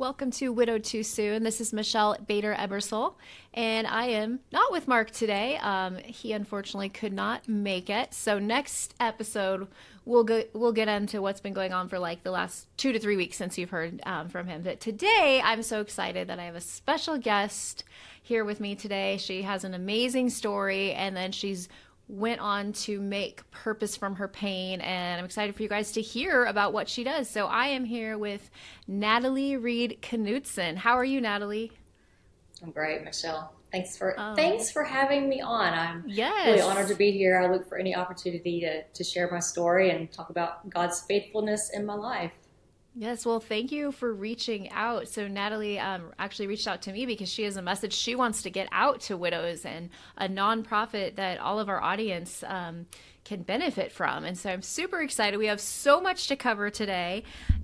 Welcome to Widowed Too Soon. This is Michelle Bader Ebersole, and I am not with Mark today. He unfortunately could not make it. So next episode, we'll get into what's been going on for like the last 2 to 3 weeks since you've heard from him. But today, I'm so excited that I have a special guest here with me today. She has an amazing story, and then she's went on to make purpose from her pain, and I'm excited for you guys to hear about what she does. So I am here with Natalie Reed Knutson. How are you, Natalie? I'm great, Michelle. Thanks for having me on. I'm Yes. really honored to be here. I look for any opportunity to share my story and talk about God's faithfulness in my life. Yes, well, thank you for reaching out. So Natalie actually reached out to me because she has a message she wants to get out to widows and a nonprofit that all of our audience can benefit from. And so I'm super excited. We have so much to cover today.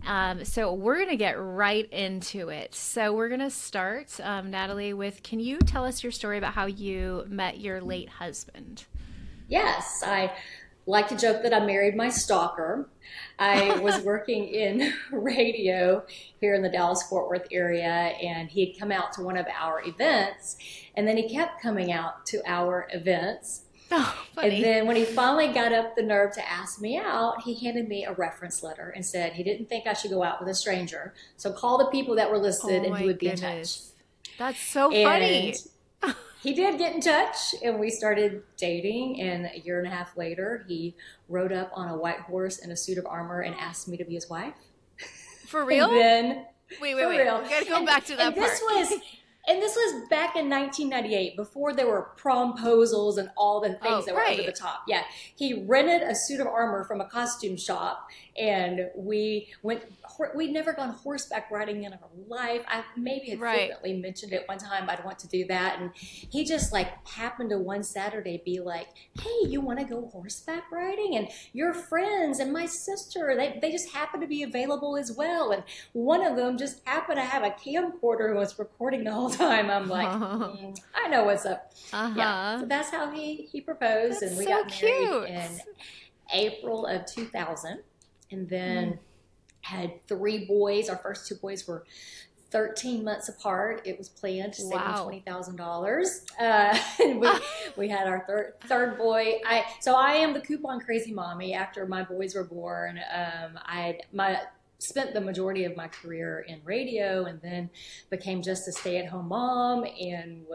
So we're going to get right into it. So we're going to start, Natalie, with, can you tell us your story about how you met your late husband? Yes, I like to joke that I married my stalker. I was working in radio here in the Dallas-Fort Worth area, and he had come out to one of our events, and then he kept coming out to our events. Oh, funny. And then when he finally got up the nerve to ask me out, he handed me a reference letter and said he didn't think I should go out with a stranger. So call the people that were listed and he would be in touch. That's so funny. He did get in touch, and we started dating, and a year and a half later, he rode up on a white horse in a suit of armor and asked me to be his wife. For real? And then, wait. We gotta go back to that part. This was back in 1998, before there were promposals and all the things that were over the top. Yeah, he rented a suit of armor from a costume shop, and we'd never gone horseback riding in our life. I maybe had frequently mentioned it one time I'd want to do that, and he just like happened to one Saturday be like, "Hey, you want to go horseback riding? And your friends and my sister, they just happen to be available as well." And one of them just happened to have a camcorder and was recording the whole time. I'm like, I know what's up. Yeah, so that's how he proposed, and we got married in April of 2000, and then had 3 boys. Our first 2 boys were 13 months apart. It was planned to save him $20,000. And we had our third boy. I am the coupon crazy mommy. After my boys were born, I spent the majority of my career in radio, and then became just a stay-at-home mom, and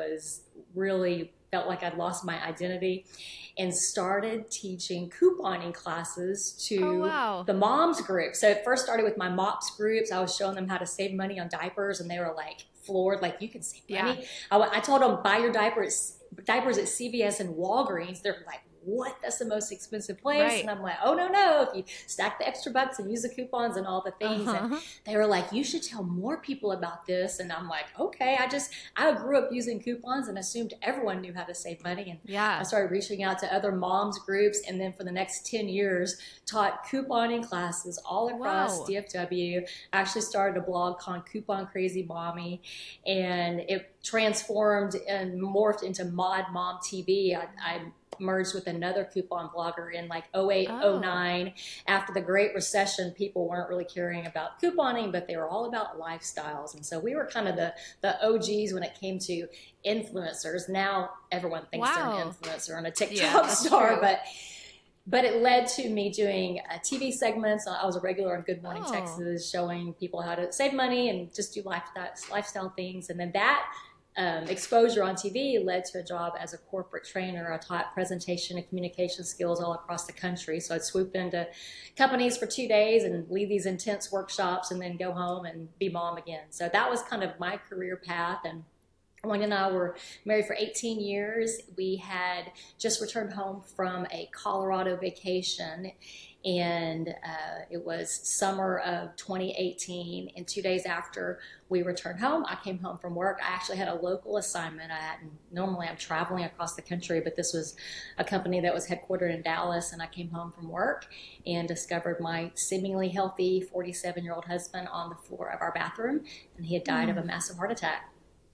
felt like I'd lost my identity, and started teaching couponing classes to the moms group. So it first started with my MOPS groups. I was showing them how to save money on diapers, and they were like floored, like, you can save money. I told them, buy your diapers at CVS and Walgreens. They're like, what? That's the most expensive place. Right. And I'm like, oh, no. If you stack the extra bucks and use the coupons and all the things. And they were like, you should tell more people about this. And I'm like, okay. I grew up using coupons and assumed everyone knew how to save money. And I started reaching out to other moms groups. And then for the next 10 years, taught couponing classes all across DFW. I actually started a blog called Coupon Crazy Mommy, and it transformed and morphed into Mod Mom TV. I merged with another coupon blogger in like 08, 09. After the Great Recession, people weren't really caring about couponing, but they were all about lifestyles. And so we were kind of the OGs when it came to influencers. Now everyone thinks they're an influencer and a TikTok star, but it led to me doing TV segments. I was a regular on Good Morning Texas, showing people how to save money and just do lifestyle things. And then that exposure on TV led to a job as a corporate trainer. I taught presentation and communication skills all across the country. So I'd swoop into companies for 2 days and lead these intense workshops and then go home and be mom again. So that was kind of my career path. And Wayne and I were married for 18 years. We had just returned home from a Colorado vacation, and it was summer of 2018. And 2 days after we returned home, I came home from work. I actually had a local assignment. Normally I'm traveling across the country, but this was a company that was headquartered in Dallas, and I came home from work and discovered my seemingly healthy 47-year-old husband on the floor of our bathroom, and he had died of a massive heart attack.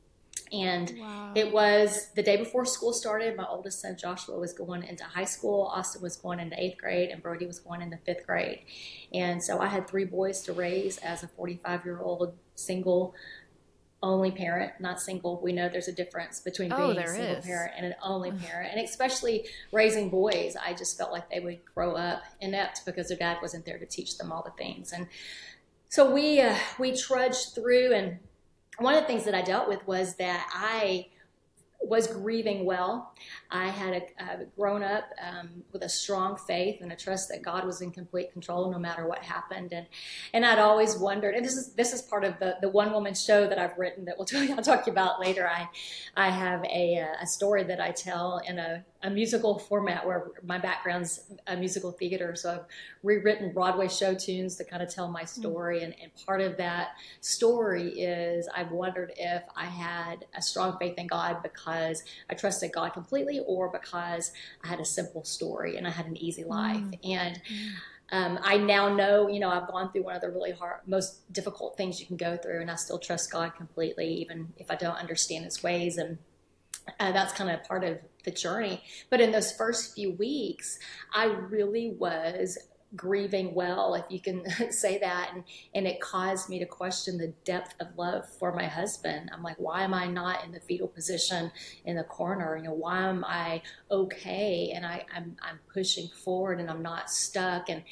And Wow. it was the day before school started. My oldest son, Joshua, was going into high school. Austin was going into 8th grade, and Brody was going into 5th grade. And so I had 3 boys to raise as a 45-year-old single only parent, not single. We know there's a difference between being a single parent and an only parent. And especially raising boys, I just felt like they would grow up inept because their dad wasn't there to teach them all the things. And so we trudged through, and one of the things that I dealt with was that I was grieving well. I had grown up with a strong faith and a trust that God was in complete control no matter what happened. And I'd always wondered, and this is part of the one woman show that I've written that I'll talk to you about later. I have a story that I tell in a musical format where my background's a musical theater. So I've rewritten Broadway show tunes to kind of tell my story. And part of that story is I've wondered if I had a strong faith in God because I trusted God completely, or because I had a simple story and I had an easy life. And I now know, I've gone through one of the really hard, most difficult things you can go through, and I still trust God completely, even if I don't understand his ways. And that's kind of part of the journey. But in those first few weeks, I really was grieving well, if you can say that. And it caused me to question the depth of love for my husband. I'm like, why am I not in the fetal position in the corner? Why am I okay? And I'm pushing forward, and I'm not stuck. And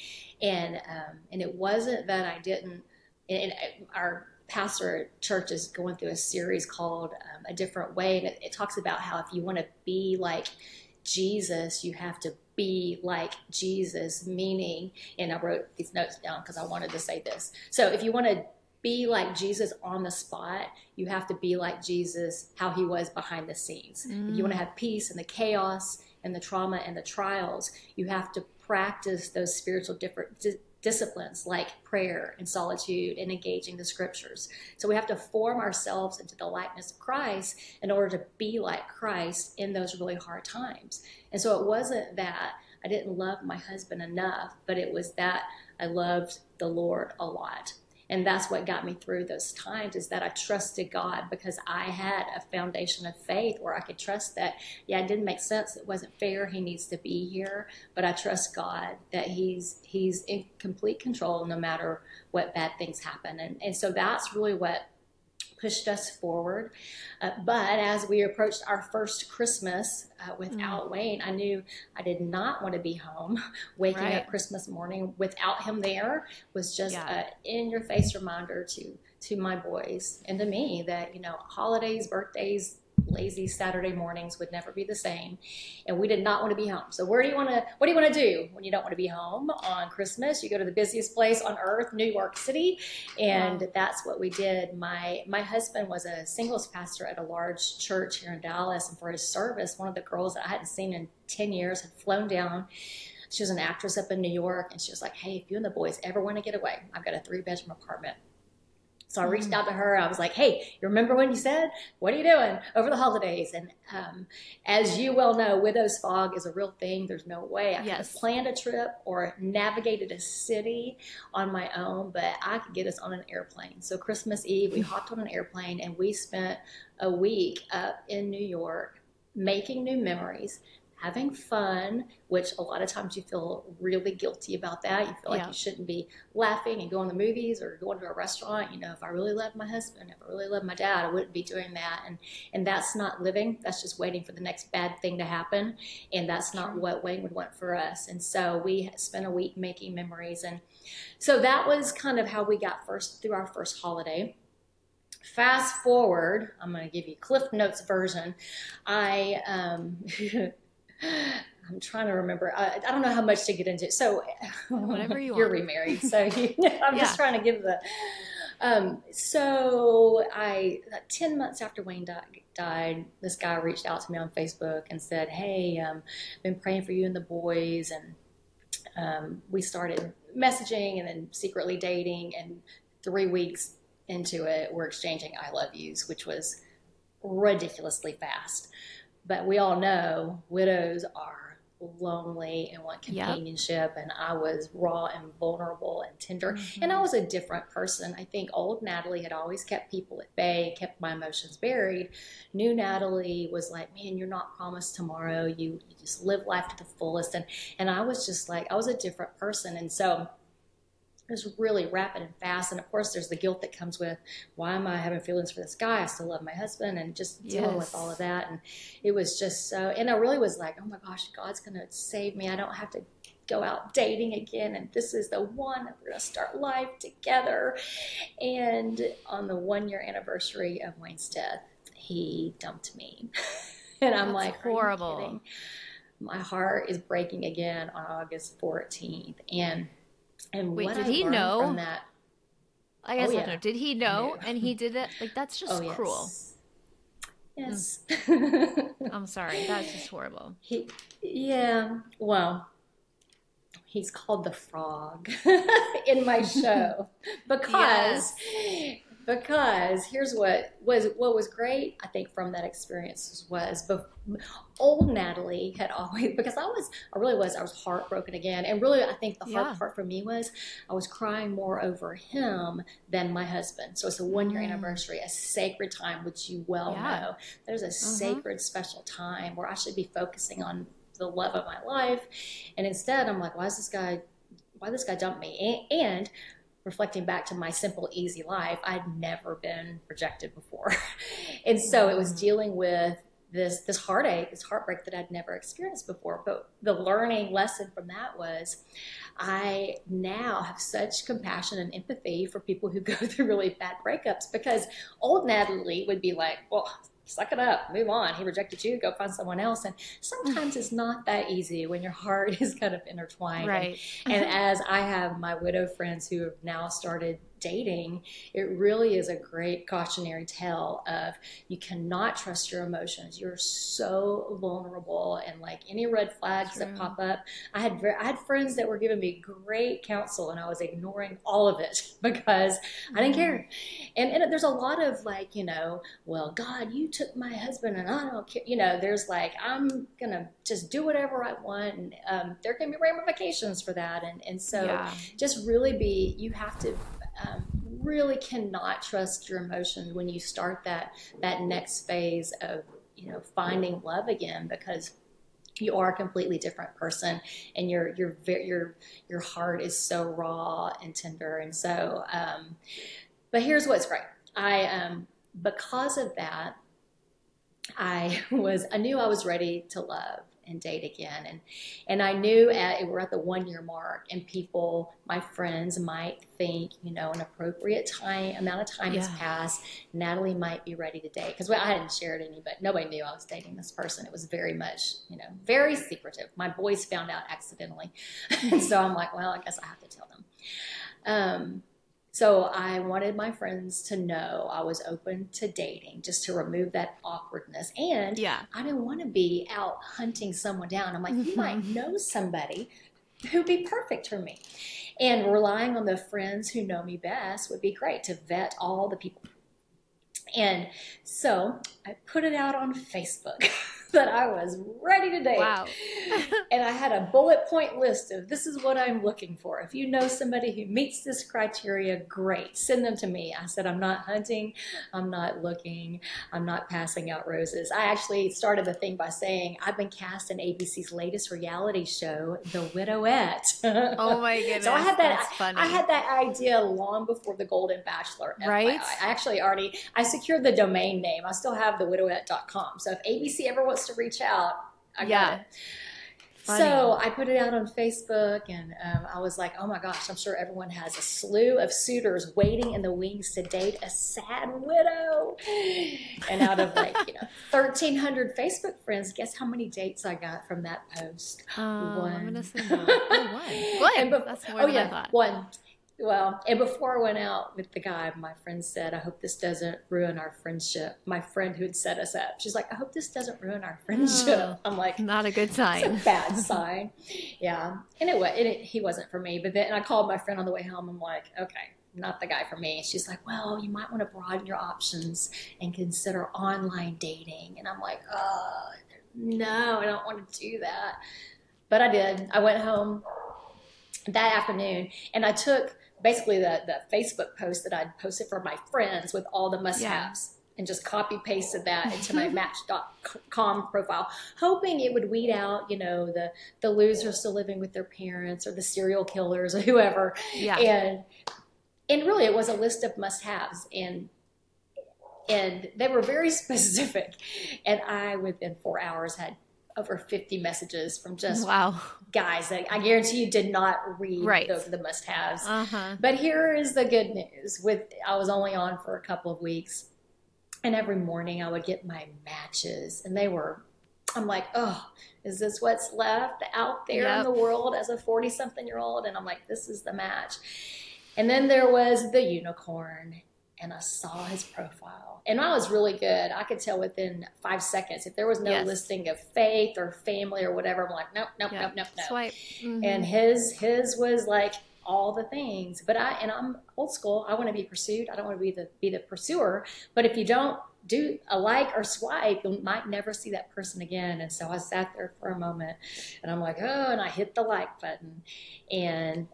it wasn't that I didn't, and our pastor at church is going through a series called A Different Way. And it talks about how if you want to be like Jesus, you have to be like Jesus, meaning, and I wrote these notes down because I wanted to say this. So if you want to be like Jesus on the spot, you have to be like Jesus, how he was behind the scenes. If you want to have peace in the chaos and the trauma and the trials, you have to practice those spiritual disciplines like prayer and solitude and engaging the scriptures. So we have to form ourselves into the likeness of Christ in order to be like Christ in those really hard times. And so it wasn't that I didn't love my husband enough, but it was that I loved the Lord a lot. And that's what got me through those times, is that I trusted God because I had a foundation of faith where I could trust that, yeah, it didn't make sense. It wasn't fair. He needs to be here. But I trust God that he's in complete control no matter what bad things happen. And so that's really what pushed us forward. But as we approached our first Christmas without Wayne, I knew I did not want to be home. Waking up Christmas morning without him there was just an in-your-face reminder to my boys and to me that, holidays, birthdays, lazy Saturday mornings would never be the same, and we did not want to be home. So what do you want to do when you don't want to be home on Christmas? You go to the busiest place on earth, New York City, and that's what we did. My husband was a singles pastor at a large church here in Dallas, and for his service, one of the girls that I hadn't seen in 10 years had flown down. She was an actress up in New York, and she was like, hey, if you and the boys ever want to get away, I've got a 3-bedroom apartment. So I reached out to her. I was like, hey, you remember when you said, what are you doing over the holidays? And as you well know, widow's fog is a real thing. There's no way I could have planned a trip or navigated a city on my own, but I could get us on an airplane. So Christmas Eve, we hopped on an airplane, and we spent a week up in New York making new memories, having fun, which a lot of times you feel really guilty about that. You feel like you shouldn't be laughing and going to the movies or going to a restaurant. If I really loved my husband, if I really loved my dad, I wouldn't be doing that. And that's not living. That's just waiting for the next bad thing to happen. And that's not what Wayne would want for us. And so we spent a week making memories. And so that was kind of how we got through our first holiday. Fast forward, I'm going to give you Cliff Notes version. I'm trying to remember. I don't know how much to get into. So whatever you're remarried. So I'm just trying to give the. So 10 months after Wayne died, this guy reached out to me on Facebook and said, hey, I've been praying for you and the boys. And we started messaging and then secretly dating. And 3 weeks into it, we're exchanging I love yous, which was ridiculously fast. But we all know widows are lonely and want Yep. companionship, and I was raw and vulnerable and tender, and I was a different person. I think old Natalie had always kept people at bay, kept my emotions buried. New Natalie was like, man, you're not promised tomorrow. You just live life to the fullest. And I was just like, I was a different person. And so it was really rapid and fast. And of course, there's the guilt that comes with, why am I having feelings for this guy? I still love my husband, and just dealing with all of that. And it was just so, and I really was like, oh my gosh, God's going to save me. I don't have to go out dating again. And this is the one that we're going to start life together. And on the 1-year anniversary of Wayne's death, he dumped me. And I'm like, horrible. Are you kidding? My heart is breaking again on August 14th. And wait, what did I he learned know? from that, I guess I don't know. Did he know? And he did it? Like, that's just cruel. Yes. I'm sorry. That's just horrible. Well, he's called the Frog in my show because here's what was great, I think, from that experience was old Natalie had always, because I was heartbroken again. And really, I think the hard part for me was I was crying more over him than my husband. So it's a 1-year anniversary, a sacred time, which you well know. There's a sacred, special time where I should be focusing on the love of my life. And instead, I'm like, why this guy dumped me? And reflecting back to my simple, easy life, I'd never been rejected before. And so it was dealing with this heartache, this heartbreak that I'd never experienced before. But the learning lesson from that was I now have such compassion and empathy for people who go through really bad breakups, because old Natalie would be like, well, suck it up, move on. He rejected you, go find someone else. And sometimes it's not that easy when your heart is kind of intertwined. Right. And as I have my widow friends who have now started dating, it really is a great cautionary tale of you cannot trust your emotions. You're so vulnerable, and like any red flags that pop up, I had friends that were giving me great counsel, and I was ignoring all of it because I didn't care. And there's a lot of like, well, God, you took my husband and I don't care. There's like, I'm gonna just do whatever I want, and there can be ramifications for that. And so just really you have to really cannot trust your emotions when you start that next phase of finding love again, because you are a completely different person, and your heart is so raw and tender. And so but here's what's great. Because of that, I knew I was ready to love and date again. And I knew we're at the 1-year mark, and my friends might think, an appropriate amount of time has passed. Natalie might be ready to date. Because I hadn't shared any, but nobody knew I was dating this person. It was very much, very secretive. My boys found out accidentally. And so I'm like, well, I guess I have to tell them. So I wanted my friends to know I was open to dating, just to remove that awkwardness. And I didn't want to be out hunting someone down. I'm like, you might know somebody who'd be perfect for me. And relying on the friends who know me best would be great to vet all the people. And so I put it out on Facebook that I was ready to date. Wow. And I had a bullet point list of, this is what I'm looking for. If you know somebody who meets this criteria, great. Send them to me. I said, I'm not hunting. I'm not looking. I'm not passing out roses. I actually started the thing by saying, I've been cast in ABC's latest reality show, The Widowette. Oh my goodness. So I had that. That's funny. I had that idea long before The Golden Bachelor. Right. FYI. I secured the domain name. I still have thewidowette.com. So if ABC ever wants to reach out, I got it. Funny. So I put it out on Facebook, and I was like, oh my gosh, I'm sure everyone has a slew of suitors waiting in the wings to date a sad widow. And out of 1,300 Facebook friends, guess how many dates I got from that post? One. I'm going to say no. One. Good. That's more than I thought. One. Well, and before I went out with the guy, my friend said, I hope this doesn't ruin our friendship. My friend who had set us up, she's like, I hope this doesn't ruin our friendship. I'm like, not a good sign. It's a bad sign. Yeah. And he wasn't for me. But then I called my friend on the way home. I'm like, okay, not the guy for me. She's like, well, you might want to broaden your options and consider online dating. And I'm like, oh, no, I don't want to do that. But I did. I went home that afternoon and I took basically the Facebook post that I'd posted for my friends with all the must-haves and just copy pasted that into my Match.com profile, hoping it would weed out, the losers still living with their parents or the serial killers or whoever. Yeah. And really it was a list of must-haves and they were very specific. And I, within 4 hours, had over 50 messages from just guys that I guarantee you did not read the must-haves. But here is the good news. I was only on for a couple of weeks, and every morning I would get my matches, and I'm like, oh, is this what's left out there in the world as a 40-something-year-old? And I'm like, this is the match. And then there was the unicorn, and I saw his profile. And I was really good. I could tell within 5 seconds if there was no listing of faith or family or whatever. I'm like, nope. Swipe. And his was like all the things. But I'm old school. I want to be pursued. I don't want to be the pursuer. But if you don't do a like or swipe, you might never see that person again. And so I sat there for a moment, and I'm like, oh, and I hit the like button. And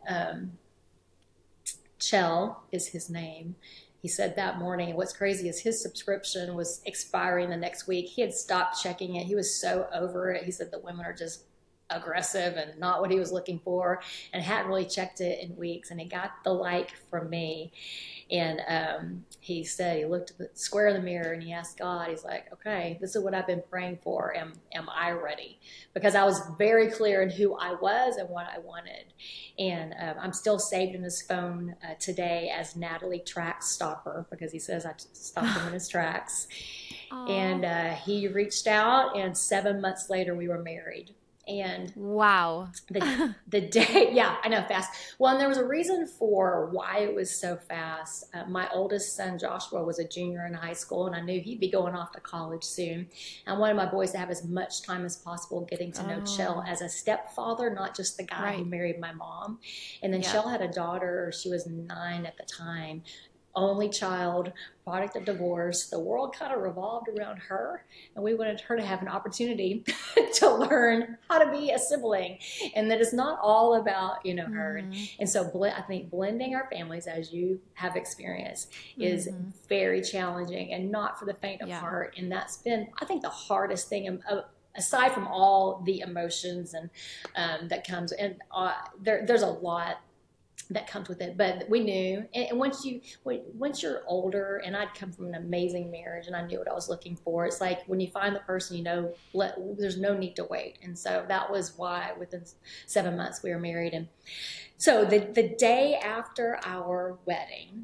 Chell is his name. He said that morning, what's crazy is his subscription was expiring the next week. He had stopped checking it. He was so over it. He said the women are just aggressive and not what he was looking for, and hadn't really checked it in weeks. And he got the like from me. And he said he looked square in the mirror and he asked God, he's like, okay, this is what I've been praying for. Am I ready? Because I was very clear in who I was and what I wanted. And I'm still saved in his phone today as Natalie Track Stopper, because he says I stopped him in his tracks. Aww. And he reached out, and 7 months later we were married. And wow, the day, I know, fast. Well, and there was a reason for why it was so fast. My oldest son, Joshua, was a junior in high school, and I knew he'd be going off to college soon. I wanted my boys to have as much time as possible getting to know Chell as a stepfather, not just the guy who married my mom. And then Chell had a daughter. She was 9 at the time. Only child, product of divorce. The world kind of revolved around her, and we wanted her to have an opportunity to learn how to be a sibling, and that it's not all about her. And so I think blending our families, as you have experienced, is very challenging and not for the faint of heart. And that's been, I think, the hardest thing. Aside from all the emotions and that comes, and there's a lot that comes with it, but we knew. And once you're older, and I'd come from an amazing marriage, and I knew what I was looking for. It's like when you find the person, there's no need to wait. And so that was why within 7 months we were married. And so the day after our wedding,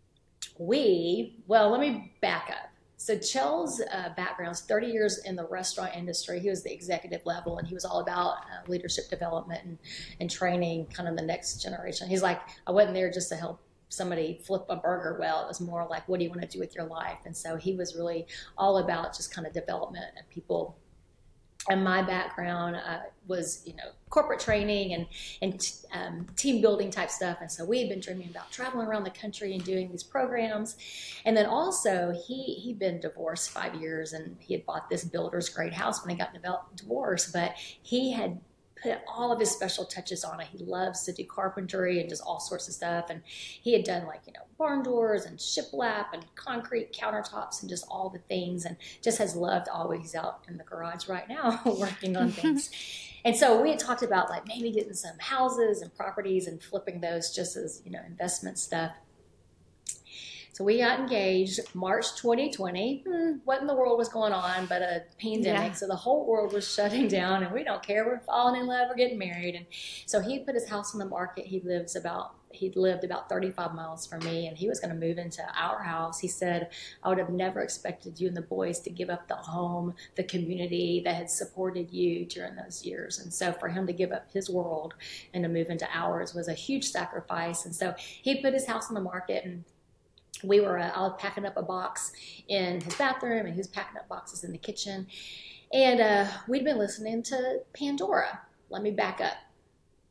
let me back up. So Chell's background is 30 years in the restaurant industry. He was the executive level, and he was all about leadership development and training kind of the next generation. He's like, I wasn't there just to help somebody flip a burger. Well, it was more like, what do you want to do with your life? And so he was really all about just kind of development of people. And my background was, corporate training and team building type stuff. And so we had been dreaming about traveling around the country and doing these programs. And then also he'd been divorced 5 years, and he had bought this builder's great house when he got divorced. But he had put all of his special touches on it. He loves to do carpentry and just all sorts of stuff. And he had done barn doors and shiplap and concrete countertops and just all the things, and just has loved always out in the garage right now working on things. And so we had talked about maybe getting some houses and properties and flipping those just as, investment stuff. So we got engaged March 2020. What in the world was going on but a pandemic? So the whole world was shutting down, and we don't care. We're falling in love. We're getting married. And so he put his house on the market. He'd lived about 35 miles from me, and he was going to move into our house. He said, I would have never expected you and the boys to give up the home, the community that had supported you during those years. And so for him to give up his world and to move into ours was a huge sacrifice. And so he put his house on the market, and I was packing up a box in his bathroom, and he was packing up boxes in the kitchen. And we'd been listening to Pandora. Let me back up.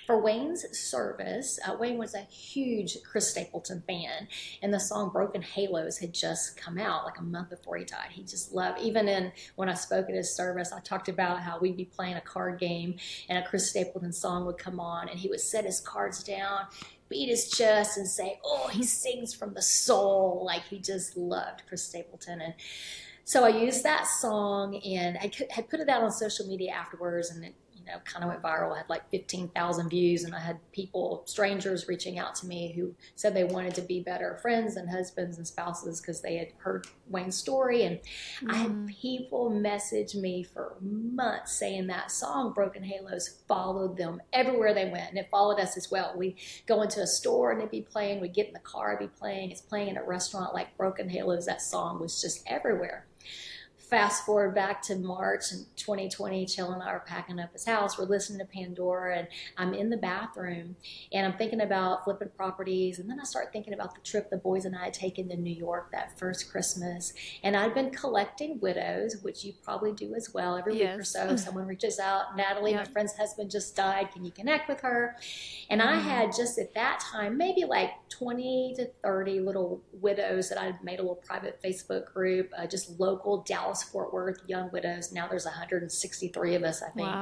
For Wayne's service, Wayne was a huge Chris Stapleton fan, and the song Broken Halos had just come out like a month before he died. He just loved, even when I spoke at his service, I talked about how we'd be playing a card game and a Chris Stapleton song would come on, and he would set his cards down, beat his chest, and say, oh, he sings from the soul. Like, he just loved Chris Stapleton. And so I used that song, and I had put it out on social media afterwards, and it, kind of went viral. I had like 15,000 views, and I had strangers reaching out to me who said they wanted to be better friends and husbands and spouses because they had heard Wayne's story. And I had people message me for months saying that song, Broken Halos, followed them everywhere they went, and it followed us as well. We go into a store and it'd be playing. We get in the car, it'd be playing. It's playing in a restaurant, like Broken Halos. That song was just everywhere. Fast forward back to March in 2020, Chill and I are packing up his house. We're listening to Pandora, and I'm in the bathroom, and I'm thinking about flipping properties. And then I start thinking about the trip the boys and I had taken to New York that first Christmas. And I'd been collecting widows, which you probably do as well. Every week or so, someone reaches out, Natalie, my friend's husband just died. Can you connect with her? And I had just at that time, maybe like 20 to 30 little widows that I'd made a little private Facebook group, just local Dallas Fort Worth young widows. Now there's 163 of us, I think.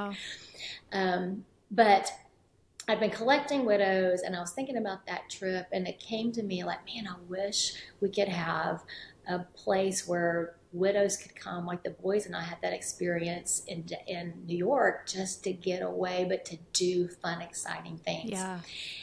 Wow. But I've been collecting widows, and I was thinking about that trip, and it came to me like, man, I wish we could have a place where widows could come, like the boys and I had that experience in New York, just to get away, but to do fun, exciting things. Yeah.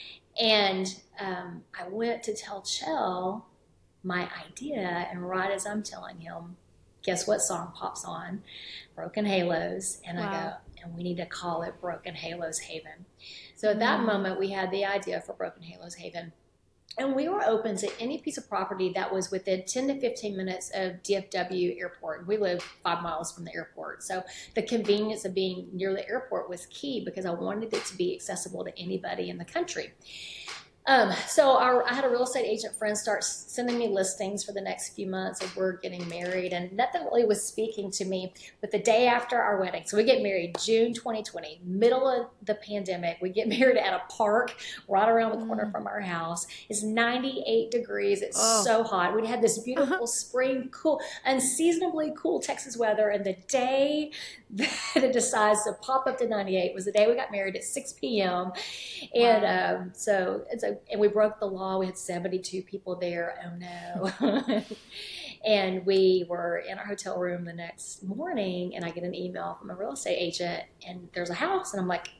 And I went to tell Chell my idea, and right as I'm telling him, guess what song pops on? Broken Halos. And I go, and we need to call it Broken Halos Haven. So at that moment, we had the idea for Broken Halos Haven. And we were open to any piece of property that was within 10 to 15 minutes of DFW Airport. We live 5 miles from the airport. So the convenience of being near the airport was key because I wanted it to be accessible to anybody in the country. So I had a real estate agent friend start sending me listings for the next few months as we're getting married, and nothing really was speaking to me. But the day after our wedding, so we get married June 2020, middle of the pandemic, we get married at a park right around the corner from our house. It's 98 degrees. It's so hot. We'd had this beautiful spring, cool, unseasonably cool Texas weather, and the day that it decides to pop up to 98 was the day we got married at 6 p.m. And and we broke the law. We had 72 people there. Oh no. And we were in our hotel room the next morning, and I get an email from a real estate agent, and there's a house, and I'm like,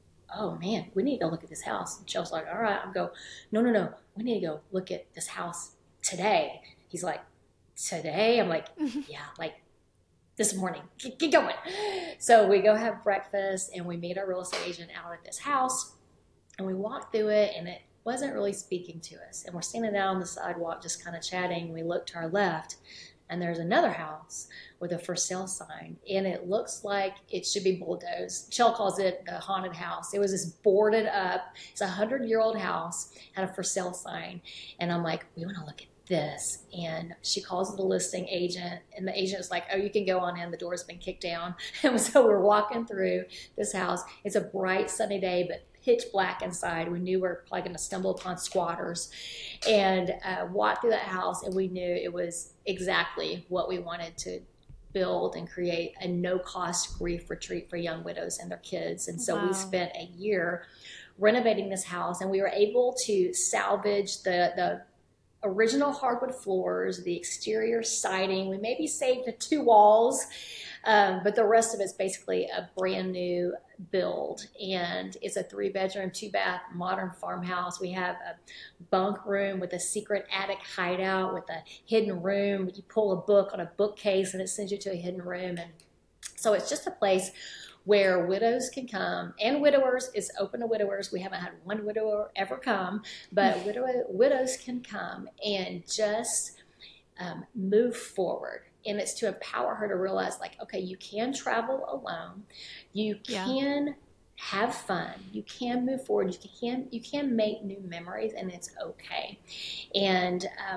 oh man, we need to go look at this house. And Joe's like, all right. I'm go, no, we need to go look at this house today. He's like, today? I'm like, yeah, like this morning. Get going. So we go have breakfast, and we meet our real estate agent out at this house, and we walk through it, and it wasn't really speaking to us. And we're standing out on the sidewalk just kind of chatting. We look to our left, and there's another house with a for sale sign, and it looks like it should be bulldozed. Chell calls it the haunted house. It was this boarded up, it's a 100-year-old house, had a for sale sign. And I'm like, we want to look at this. And she calls the listing agent, and the agent is like, oh, you can go on in, the door's been kicked down. And so we're walking through this house. It's a bright sunny day, but pitch black inside. We knew we were probably going to stumble upon squatters, and walked through that house, and we knew it was exactly what we wanted to build and create, a no-cost grief retreat for young widows and their kids. And so we spent a year renovating this house, and we were able to salvage the original hardwood floors, the exterior siding. We maybe saved the 2 walls, but the rest of it's basically a brand new build. And it's a 3-bedroom, 2-bath modern farmhouse. We have a bunk room with a secret attic hideout with a hidden room. You pull a book on a bookcase and it sends you to a hidden room. And so it's just a place where widows can come, and widowers. Is open to widowers. We haven't had one widower ever come, but widows can come and just move forward. And it's to empower her to realize, like, okay, you can travel alone. You can have fun. You can move forward. You can make new memories, and it's okay. And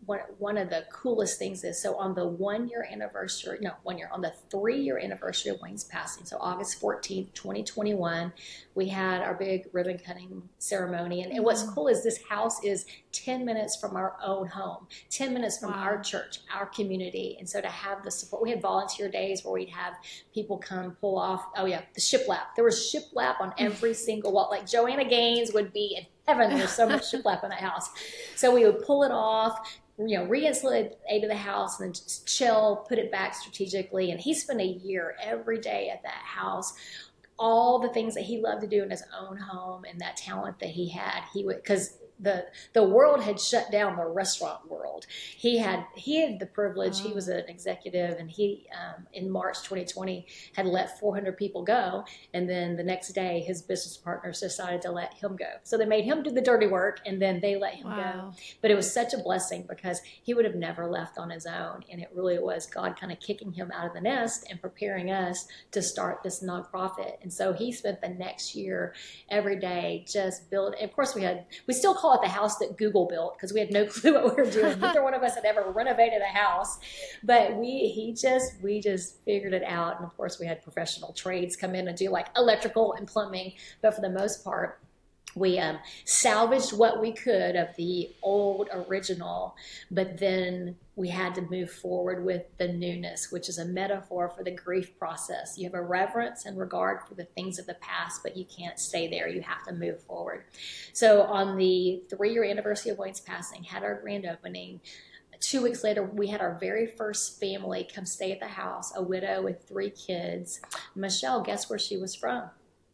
one of the coolest things is, so on the 1 year anniversary, no, 1 year, on the 3 year anniversary of Wayne's passing, so August 14th, 2021, we had our big ribbon cutting ceremony. And what's cool is this house is 10 minutes from our own home, 10 minutes from our church, our community. And so to have the support, we had volunteer days where we'd have people come pull off, the shiplap. There was shiplap on every single wall. Like Joanna Gaines would be in heaven. There's so much shiplap in that house. So we would pull it off, re-insulate the house, and then just chill, put it back strategically. And he spent a year every day at that house. All the things that he loved to do in his own home, and that talent that he had, he would, because the world had shut down, the restaurant world. He had the privilege. He was an executive, and he in March 2020 had let 400 people go, and then the next day his business partners decided to let him go. So they made him do the dirty work, and then they let him go. But it was such a blessing because he would have never left on his own, and it really was God kind of kicking him out of the nest and preparing us to start this nonprofit. And so he spent the next year every day just building. Of course, we still call it the house that Google built because we had no clue what we were doing. Neither one of us had ever renovated a house, but we just figured it out. And of course, we had professional trades come in and do like electrical and plumbing, but for the most part, we salvaged what we could of the old original, but then we had to move forward with the newness, which is a metaphor for the grief process. You have a reverence and regard for the things of the past, but you can't stay there. You have to move forward. So on the 3-year anniversary of Wayne's passing, had our grand opening. 2 weeks later, we had our very first family come stay at the house, a widow with 3 kids. Michelle, guess where she was from?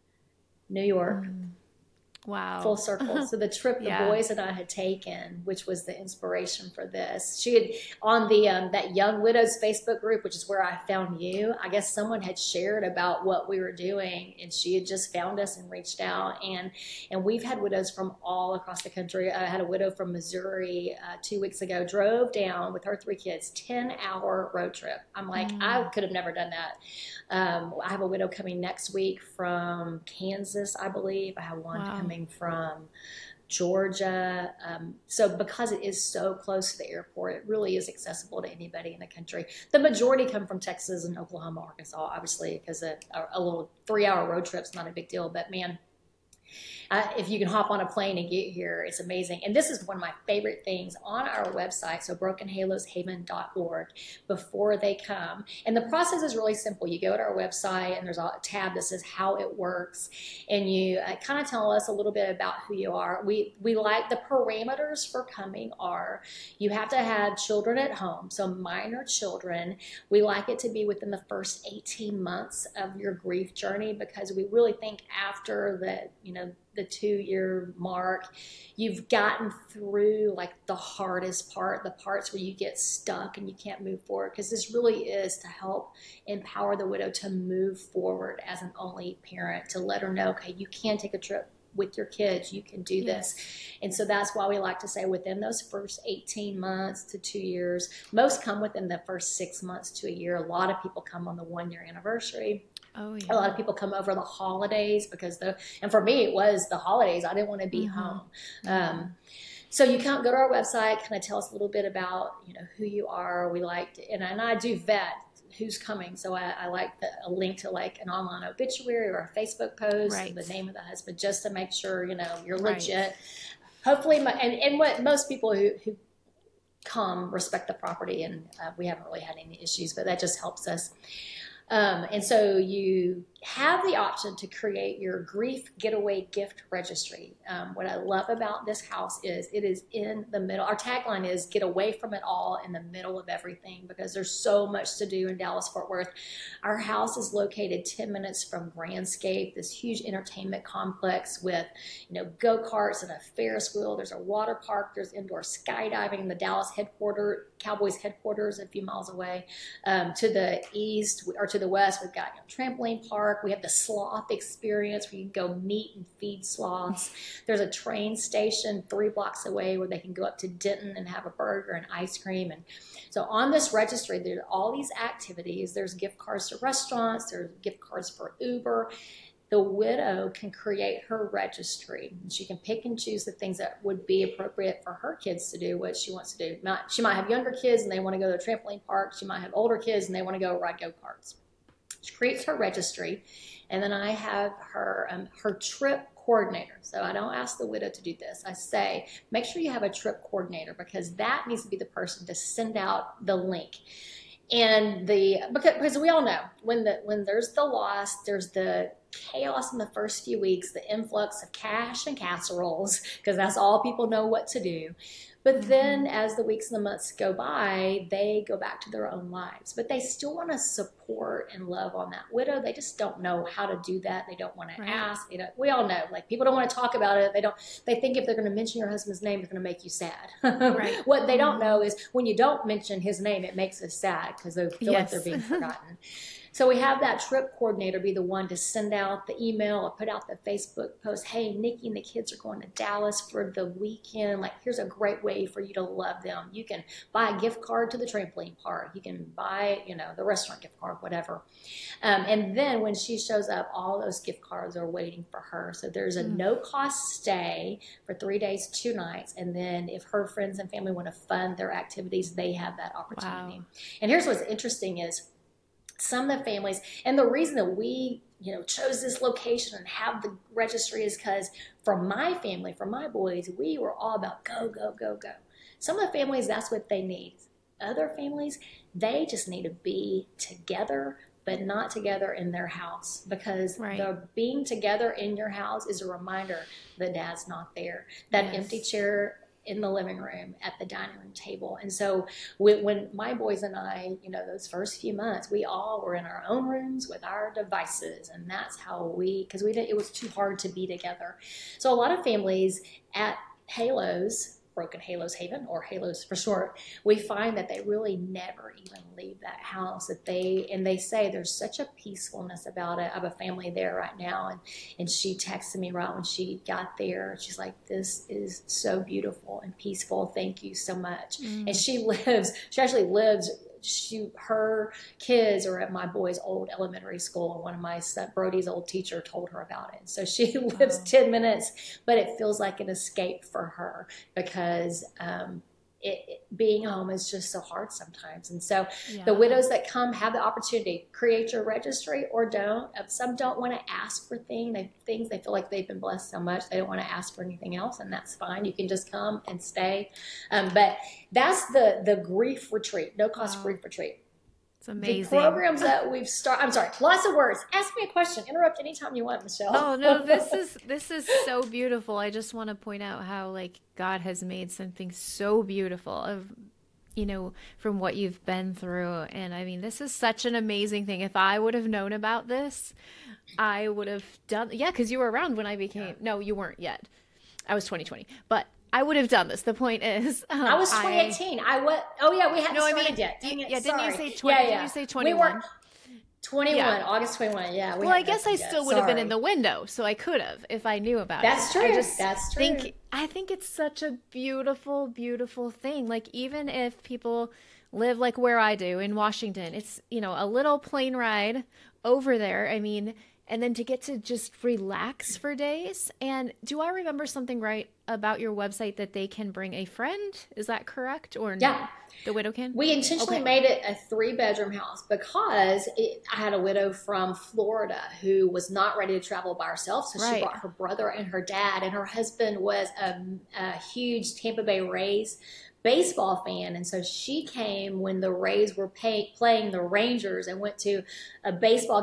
New York. Wow. Full circle. So the trip the boys and I had taken, which was the inspiration for this, she had on the that Young Widows Facebook group, which is where I found you. I guess someone had shared about what we were doing, and she had just found us and reached out. And we've had widows from all across the country. I had a widow from Missouri 2 weeks ago, drove down with her 3 kids, 10-hour road trip. I'm like, I could have never done that. I have a widow coming next week from Kansas, I believe. I have one coming from Georgia. So because it is so close to the airport, it really is accessible to anybody in the country. The majority come from Texas and Oklahoma, Arkansas, obviously, because a little 3-hour road trip's not a big deal. But man, if you can hop on a plane and get here, it's amazing. And this is one of my favorite things on our website, so brokenhaloshaven.org, before they come. And the process is really simple. You go to our website, and there's a tab that says how it works. And you kind of tell us a little bit about who you are. We like the parameters for coming are you have to have children at home, so minor children. We like it to be within the first 18 months of your grief journey, because we really think after the 2-year mark, you've gotten through like the hardest part, the parts where you get stuck and you can't move forward, because this really is to help empower the widow to move forward as an only parent, to let her know, okay, you can take a trip with your kids, you can do this. And so that's why we like to say within those first 18 months to 2 years. Most come within the first 6 months to a year. A lot of people come on the 1-year anniversary. Oh, yeah. A lot of people come over the holidays and for me, it was the holidays. I didn't want to be home. So you go to our website, kind of tell us a little bit about, who you are. We and I do vet who's coming. So I like a link to like an online obituary or a Facebook post, the name of the husband, just to make sure, you're legit. Hopefully, and what most people who come respect the property, and we haven't really had any issues, but that just helps us. And so you have the option to create your grief getaway gift registry. What I love about this house is it is in the middle. Our tagline is get away from it all in the middle of everything, because there's so much to do in Dallas-Fort Worth. Our house is located 10 minutes from Grandscape, this huge entertainment complex with, go-karts and a Ferris wheel. There's a water park. There's indoor skydiving. The Dallas Cowboys headquarters a few miles away. To the east or to the west, we've got a trampoline park. We have the sloth experience where you can go meet and feed sloths. There's a train station 3 blocks away where they can go up to Denton and have a burger and ice cream. And so on this registry, there's all these activities. There's gift cards to restaurants. There's gift cards for Uber. the widow can create her registry. She can pick and choose the things that would be appropriate for her kids to do what she wants to do. She might have younger kids and they want to go to the trampoline park. She might have older kids and they want to go ride go-karts. She creates her registry, and then I have her trip coordinator. So I don't ask the widow to do this. I say, make sure you have a trip coordinator, because that needs to be the person to send out the link. And because we all know when there's the loss, there's the chaos in the first few weeks, the influx of cash and casseroles, because that's all people know what to do. But then as the weeks and the months go by, they go back to their own lives. But they still want to support and love on that widow. They just don't know how to do that. They don't want to ask. We all know, like, people don't want to talk about it. They think if they're going to mention your husband's name, it's going to make you sad. Right. What they don't know is when you don't mention his name, it makes us sad because they feel like they're being forgotten. So we have that trip coordinator be the one to send out the email or put out the Facebook post. Hey, Nikki and the kids are going to Dallas for the weekend. Like, here's a great way for you to love them. You can buy a gift card to the trampoline park. You can buy, the restaurant gift card, whatever. And then when she shows up, all those gift cards are waiting for her. So there's a no-cost stay for 3 days, 2 nights. And then if her friends and family want to fund their activities, they have that opportunity. Wow. And here's what's interesting is, some of the families, and the reason that we, chose this location and have the registry is because for my family, for my boys, we were all about go, go, go, go. Some of the families, that's what they need. Other families, they just need to be together, but not together in their house, because the being together in your house is a reminder that dad's not there. That empty chair in the living room, at the dining room table. And so when my boys and I, those first few months, we all were in our own rooms with our devices. And that's how because it was too hard to be together. So a lot of families at Halos, Broken Halos Haven, or Halos for short, we find that they really never even leave that house. They say there's such a peacefulness about it. I have a family there right now, and she texted me right when she got there. She's like, this is so beautiful and peaceful. Thank you so much. And she actually lives, her kids are at my boy's old elementary school, and one of my son Brody's old teacher told her about it. So she lives 10 minutes, but it feels like an escape for her, because being home is just so hard sometimes. And so the widows that come have the opportunity, create your registry or don't. Some don't want to ask for things. They feel like they've been blessed so much they don't want to ask for anything else, and that's fine. You can just come and stay. But that's the grief retreat, no cost grief retreat. It's amazing. The programs that we've started. I'm sorry, lots of words. Ask me a question. Interrupt anytime you want, Michelle. Oh no, this is so beautiful. I just want to point out how God has made something so beautiful of, from what you've been through. And I mean, this is such an amazing thing. If I would have known about this, I would have done. Yeah, because you were around when I became. Yeah. No, you weren't yet. I was 2020, but I would have done this. The point is, I was 2018. Oh yeah, we hadn't started yet. Dang it, didn't you say 20? Yeah. Didn't you say 21? We were 21, August 21. Yeah. Well, I guess I still would have been in the window, so I could have if I knew about That's it. True. That's true. I think it's such a beautiful, beautiful thing. Like, even if people live like where I do in Washington, it's a little plane ride over there. I mean. And then to get to just relax for days. And do I remember something right about your website that they can bring a friend? Is that correct? Or no? Yeah. The widow can? We intentionally made it a 3-bedroom house because I had a widow from Florida who was not ready to travel by herself. So she brought her brother and her dad. And her husband was a huge Tampa Bay Rays baseball fan, and so she came when the Rays were playing the Rangers, and went to a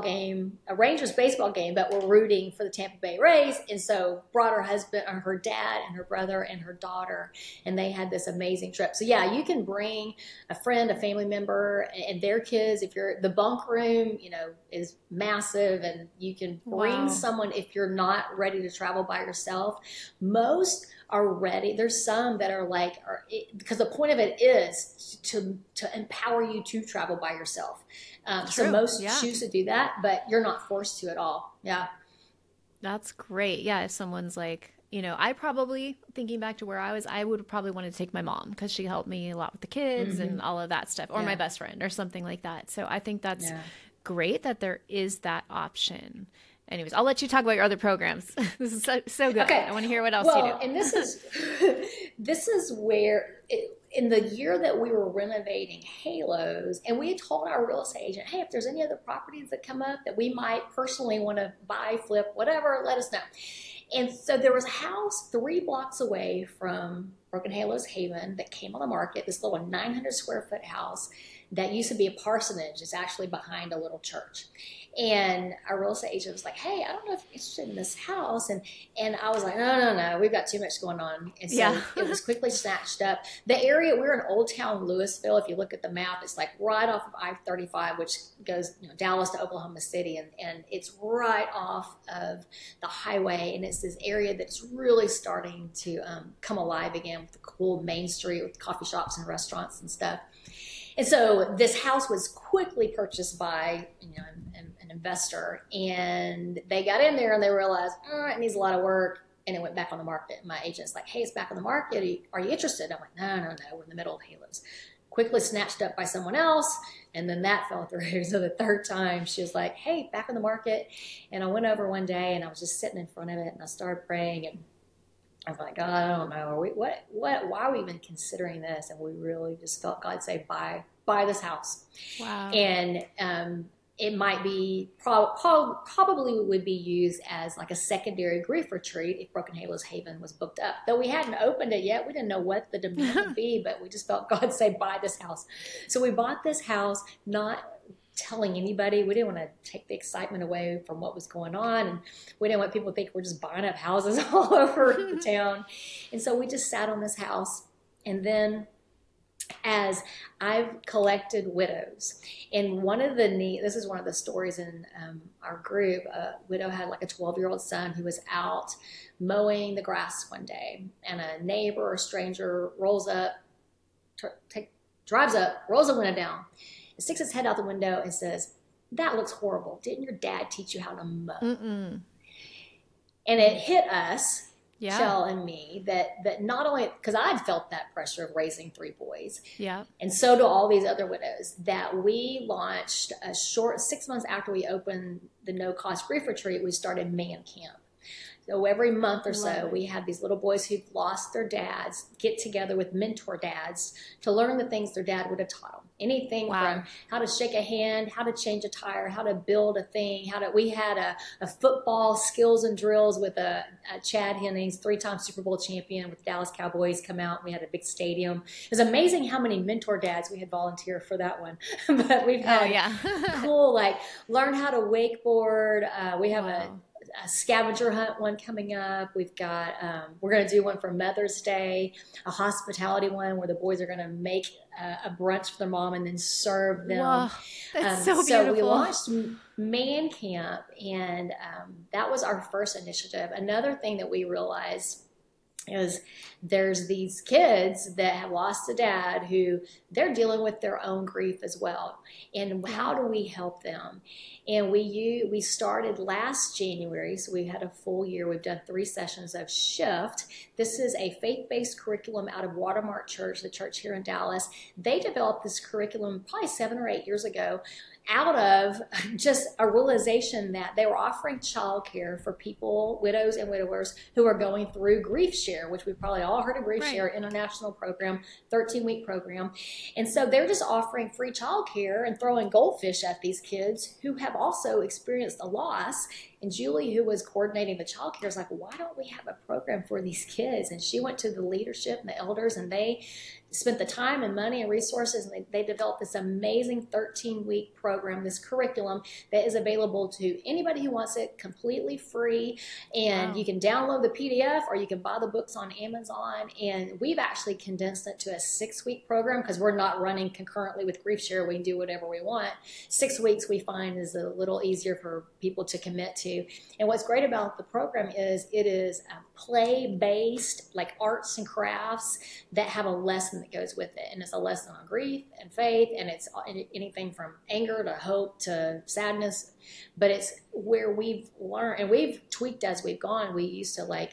Rangers baseball game, but were rooting for the Tampa Bay Rays, and so brought her husband, or her dad, and her brother, and her daughter, and they had this amazing trip. So yeah, you can bring a friend, a family member, and their kids. If the bunk room, is massive, and you can bring someone if you're not ready to travel by yourself. Most are ready. There's some that are because the point of it is to empower you to travel by yourself. So most choose to do that, but you're not forced to at all. Yeah. That's great. Yeah. If someone's I probably, thinking back to where I would probably want to take my mom because she helped me a lot with the kids and all of that stuff, or my best friend or something like that. So I think that's great that there is that option. Anyways, I'll let you talk about your other programs. This is so good. Okay. I want to hear what else you do. And this is where in the year that we were renovating Halos, and we had told our real estate agent, hey, if there's any other properties that come up that we might personally want to buy, flip, whatever, let us know. And so there was a house 3 blocks away from Broken Halos Haven that came on the market, this little 900 square foot house that used to be a parsonage. It's actually behind a little church. And our real estate agent was like, hey, I don't know if you're interested in this house. And I was like, no, we've got too much going on. And so it was quickly snatched up. The area, we're in Old Town Louisville. If you look at the map, it's like right off of I-35, which goes Dallas to Oklahoma City. And it's right off of the highway. And it's this area that's really starting to come alive again with the cool Main Street with coffee shops and restaurants and stuff. And so this house was quickly purchased by an investor, and they got in there and they realized, it needs a lot of work, and it went back on the market. My agent's like, hey, it's back on the market. Are you interested? I'm like, no, we're in the middle of Halos. Quickly snatched up by someone else, and then that fell through. So the third time she was like, hey, back on the market. And I went over one day and I was just sitting in front of it and I started praying, and I was like, God, I don't know. Why are we even considering this? And we really just felt God say, buy this house. Wow. And it might be probably would be used as like a secondary grief retreat if Broken Halos Haven was booked up. Though we hadn't opened it yet, we didn't know what the demand would be, but we just felt God say, buy this house. So we bought this house, not telling anybody. We didn't want to take the excitement away from what was going on, and we didn't want people to think we're just buying up houses all over the town. And so we just sat on this house, and then as I've collected widows, and this is one of the stories in our group, a widow had like a 12-year-old son who was out mowing the grass one day, and a neighbor or stranger rolls up, rolls the window down, sticks his head out the window and says, that looks horrible. Didn't your dad teach you how to mow? Mm-mm. And it hit us, Shell and me, that not only, because I'd felt that pressure of raising 3 boys, and so do all these other widows, that we launched a short 6 months after we opened the no-cost grief retreat, we started Man Camp. So every month or so, we have these little boys who've lost their dads get together with mentor dads to learn the things their dad would have taught them. Anything from how to shake a hand, how to change a tire, how to build a thing, we had a football skills and drills with a Chad Hennings, 3-time Super Bowl champion with Dallas Cowboys come out. We had a big stadium. It was amazing how many mentor dads we had volunteer for that one. But we've had cool, learn how to wakeboard. We have a scavenger hunt one coming up. We've got, we're going to do one for Mother's Day, a hospitality one where the boys are going to make a brunch for their mom and then serve them. Wow, that's so beautiful. So we launched Man Camp, and that was our first initiative. Another thing that we realized is there's these kids that have lost a dad who they're dealing with their own grief as well. And how do we help them? And we started last January, so we had a full year. We've done 3 sessions of Shift. This is a faith-based curriculum out of Watermark Church, the church here in Dallas. They developed this curriculum probably 7 or 8 years ago out of just a realization that they were offering childcare for people, widows and widowers, who are going through Grief Share, which we've probably all heard of Grief Share, international program, 13-week program. And so they're just offering free childcare and throwing goldfish at these kids who have also experienced a loss. And Julie, who was coordinating the childcare, was like, why don't we have a program for these kids? And she went to the leadership and the elders, and they spent the time and money and resources, and they developed this amazing 13-week program, this curriculum that is available to anybody who wants it, completely free. And you can download the PDF or you can buy the books on Amazon. And we've actually condensed it to a 6-week program because we're not running concurrently with Grief Share. We can do whatever we want. 6 weeks we find is a little easier for people to commit to. And what's great about the program is it is play-based, like arts and crafts that have a lesson that goes with it. And it's a lesson on grief and faith, and it's anything from anger to hope to sadness. But it's where we've learned, and we've tweaked as we've gone. We used to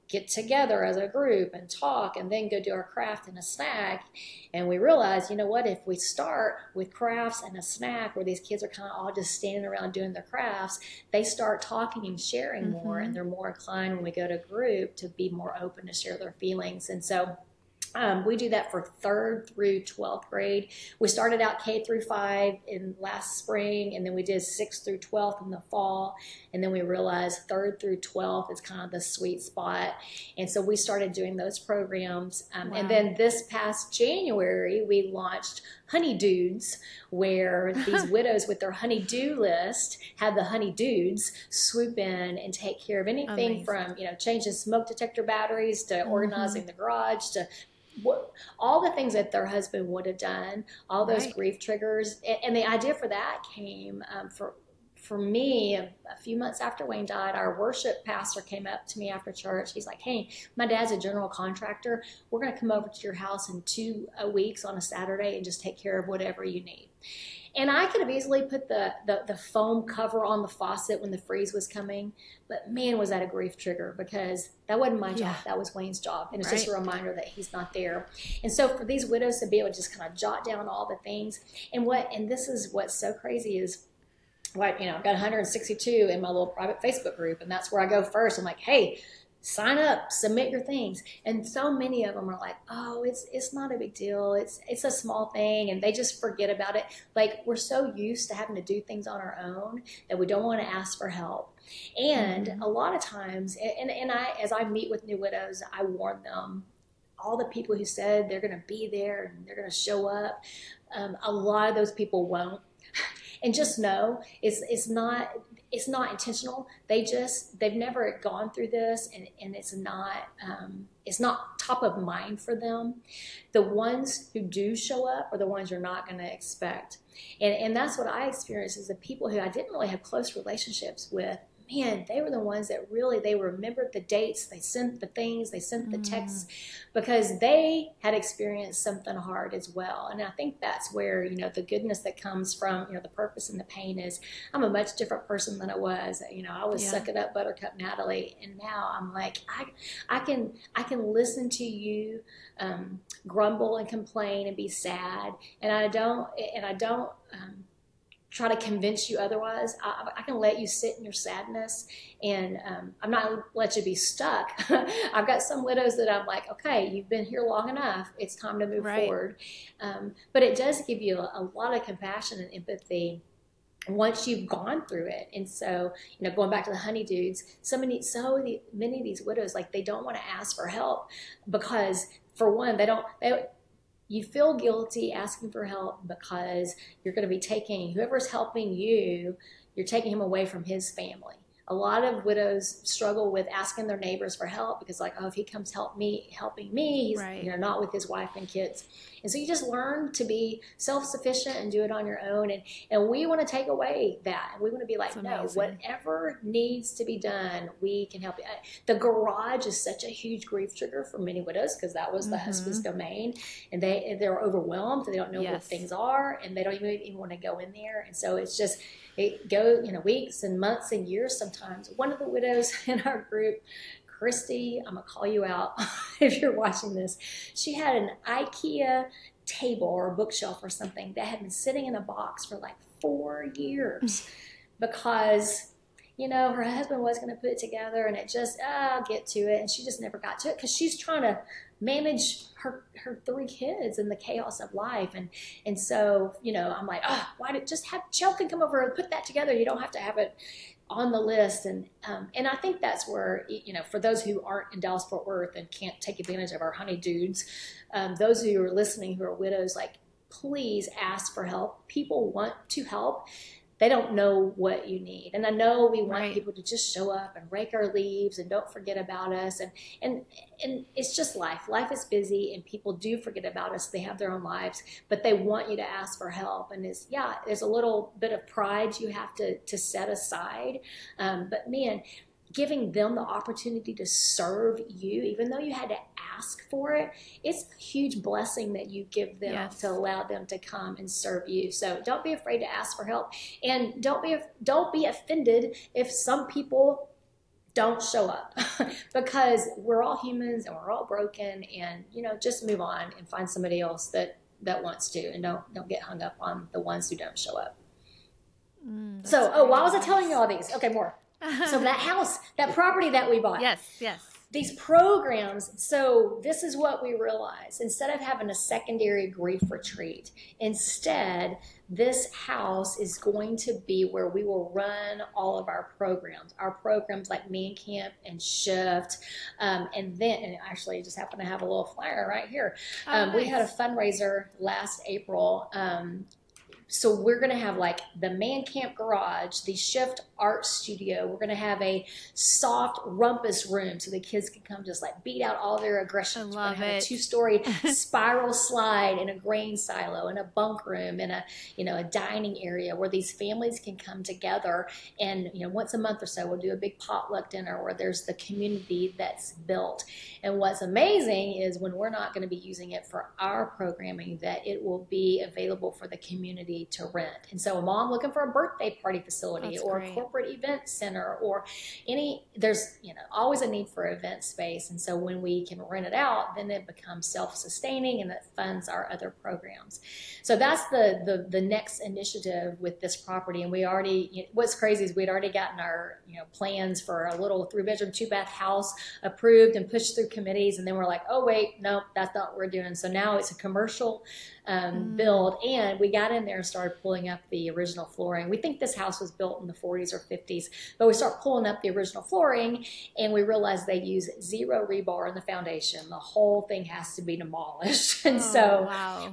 get together as a group and talk and then go do our craft and a snack. And we realized, you know what, if we start with crafts and a snack where these kids are kind of all just standing around doing their crafts, they start talking and sharing more, and they're more inclined when we go to group to be more open to share their feelings. And so we do that for 3rd through 12th grade. We started out K through 5 in last spring, and then we did 6th through 12th in the fall. And then we realized 3rd through 12th is kind of the sweet spot. And so we started doing those programs. And then this past January, we launched Honeydudes, where these widows with their honeydew list have the honeydudes swoop in and take care of anything from, changing smoke detector batteries to organizing the garage to all the things that their husband would have done, all those grief triggers. And the idea for that came for me, a few months after Wayne died. Our worship pastor came up to me after church. He's like, hey, my dad's a general contractor. We're going to come over to your house in 2 weeks on a Saturday and just take care of whatever you need. And I could have easily put the foam cover on the faucet when the freeze was coming. But man, was that a grief trigger, because that wasn't my job. That was Wayne's job. And it's just a reminder that he's not there. And so for these widows to be able to just kind of jot down all the things. And this is what's so crazy is, I've got 162 in my little private Facebook group, and that's where I go first. I'm like, hey, sign up, submit your things. And so many of them are like, oh, it's not a big deal. It's a small thing. And they just forget about it. Like, we're so used to having to do things on our own that we don't want to ask for help. And a lot of times, as I meet with new widows, I warn them, all the people who said they're going to be there and they're going to show up, a lot of those people won't. And just know it's not intentional. They've never gone through this, and it's not top of mind for them. The ones who do show up are the ones you're not going to expect. And that's what I experienced, is the people who I didn't really have close relationships with. Man, they were the ones that really, they remembered the dates, they sent the things, they sent the texts, because they had experienced something hard as well. And I think that's where, the goodness that comes from, the purpose and the pain is, I'm a much different person than I was. I was Suck It Up, Buttercup Natalie, and now I'm like, I can listen to you grumble and complain and be sad, and I don't try to convince you otherwise. I can let you sit in your sadness, and I'm not going to let you be stuck. I've got some widows that I'm like, okay, you've been here long enough. It's time to move forward. But it does give you a lot of compassion and empathy once you've gone through it. And so, going back to the honeydudes, so many of these widows, like, they don't want to ask for help because, for one, you feel guilty asking for help because you're going to be taking whoever's helping you, you're taking him away from his family. A lot of widows struggle with asking their neighbors for help because, like, oh, if he comes helping me, he's not with his wife and kids. And so you just learn to be self-sufficient and do it on your own. And we want to take away that. We want to be like, no, whatever needs to be done, we can help you. The garage is such a huge grief trigger for many widows because that was the husband's domain. And they're overwhelmed. They don't know what things are, and they don't even want to go in there. And so it's just, it goes, weeks and months and years sometimes. One of the widows in our group, Christy, I'm going to call you out if you're watching this. She had an IKEA table or a bookshelf or something that had been sitting in a box for like 4 years because, her husband was going to put it together, and it just, I'll get to it. And she just never got to it because she's trying to manage her 3 kids and the chaos of life. And so, I'm like, why did just have Chelsea come over and put that together? You don't have to have it on the list. And I think that's where, for those who aren't in Dallas-Fort Worth and can't take advantage of our honeydudes, those who are listening who are widows, like, please ask for help. People want to help. They don't know what you need. And I know we want people to just show up and rake our leaves and don't forget about us. And it's just life. Life is busy, and people do forget about us. They have their own lives, but they want you to ask for help. And there's a little bit of pride you have to set aside. But man, giving them the opportunity to serve you, even though you had to ask for it, it's a huge blessing that you give them to allow them to come and serve you. So don't be afraid to ask for help, and don't be offended if some people don't show up because we're all humans and we're all broken, and just move on and find somebody else that wants to, and don't get hung up on the ones who don't show up. So, why was I telling you all these? Okay, more. So that house, that property that we bought. Yes. These programs, so this is what we realized. Instead of having a secondary grief retreat, instead, this house is going to be where we will run all of our programs. Our programs like Man Camp and Shift. And actually, I just happen to have a little flyer right here. Nice. We had a fundraiser last April. So we're going to have like the Man Camp garage, the Shift art studio. We're going to have a soft rumpus room so the kids can come just like beat out all their aggressions. I love We're going to have it. a 2-story spiral slide and a grain silo and a bunk room and a dining area where these families can come together. And once a month or so, we'll do a big potluck dinner where there's the community that's built. And what's amazing is when we're not going to be using it for our programming, that it will be available for the community to rent. And so a mom looking for a birthday party facility That's or great. a corporate event center or there's always a need for event space. And so when we can rent it out, then it becomes self-sustaining and that funds our other programs. So that's the next initiative with this property. And we already, what's crazy is we'd already gotten our plans for a little 3-bedroom, 2-bath house approved and pushed through committees. And then we're like, oh wait, no, that's not what we're doing. So now it's a commercial build, and we got in there and started pulling up the original flooring. We think this house was built in the 40s or 50s, but we start pulling up the original flooring and we realized they use 0 rebar in the foundation. The whole thing has to be demolished. And wow.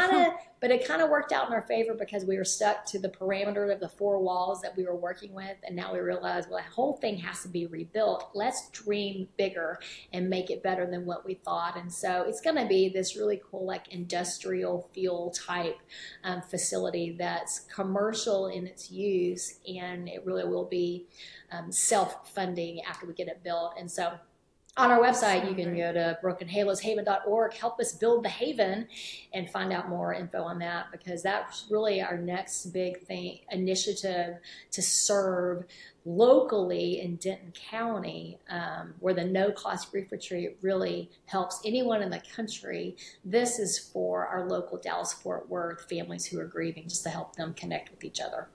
But it kind of worked out in our favor because we were stuck to the parameter of the 4 walls that we were working with. And now we realize, well, the whole thing has to be rebuilt. Let's dream bigger and make it better than what we thought. And so it's going to be this really cool, like industrial feel type facility that's commercial in its use. And it really will be self-funding after we get it built. And so on our website, you can go to brokenhaloshaven.org, help us build the haven, and find out more info on that, because that's really our next big initiative to serve locally in Denton County, where the no-cost grief retreat really helps anyone in the country. This is for our local Dallas-Fort Worth families who are grieving, just to help them connect with each other.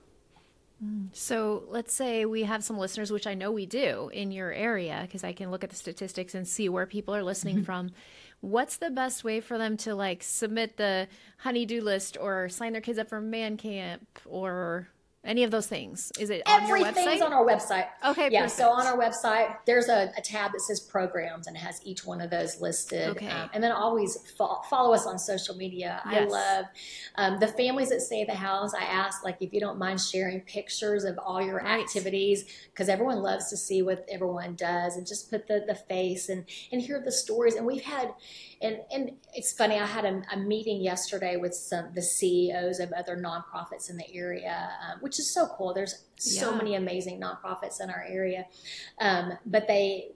So let's say we have some listeners, which I know we do in your area, because I can look at the statistics and see where people are listening from. What's the best way for them to submit the honey-do list or sign their kids up for Man Camp or any of those things? Is it on your website? Everything's on our website. Okay, yeah. perfect. So on our website, there's a tab that says programs and has each one of those listed. Okay. And then always follow us on social media. Yes. I love the families that stay at the house. I ask, if you don't mind sharing pictures of all your activities, because everyone loves to see what everyone does, and just put the face and hear the stories. And we've had, and it's funny, I had a meeting yesterday with the CEOs of other nonprofits in the area, which is so cool. There's so many amazing nonprofits in our area. But they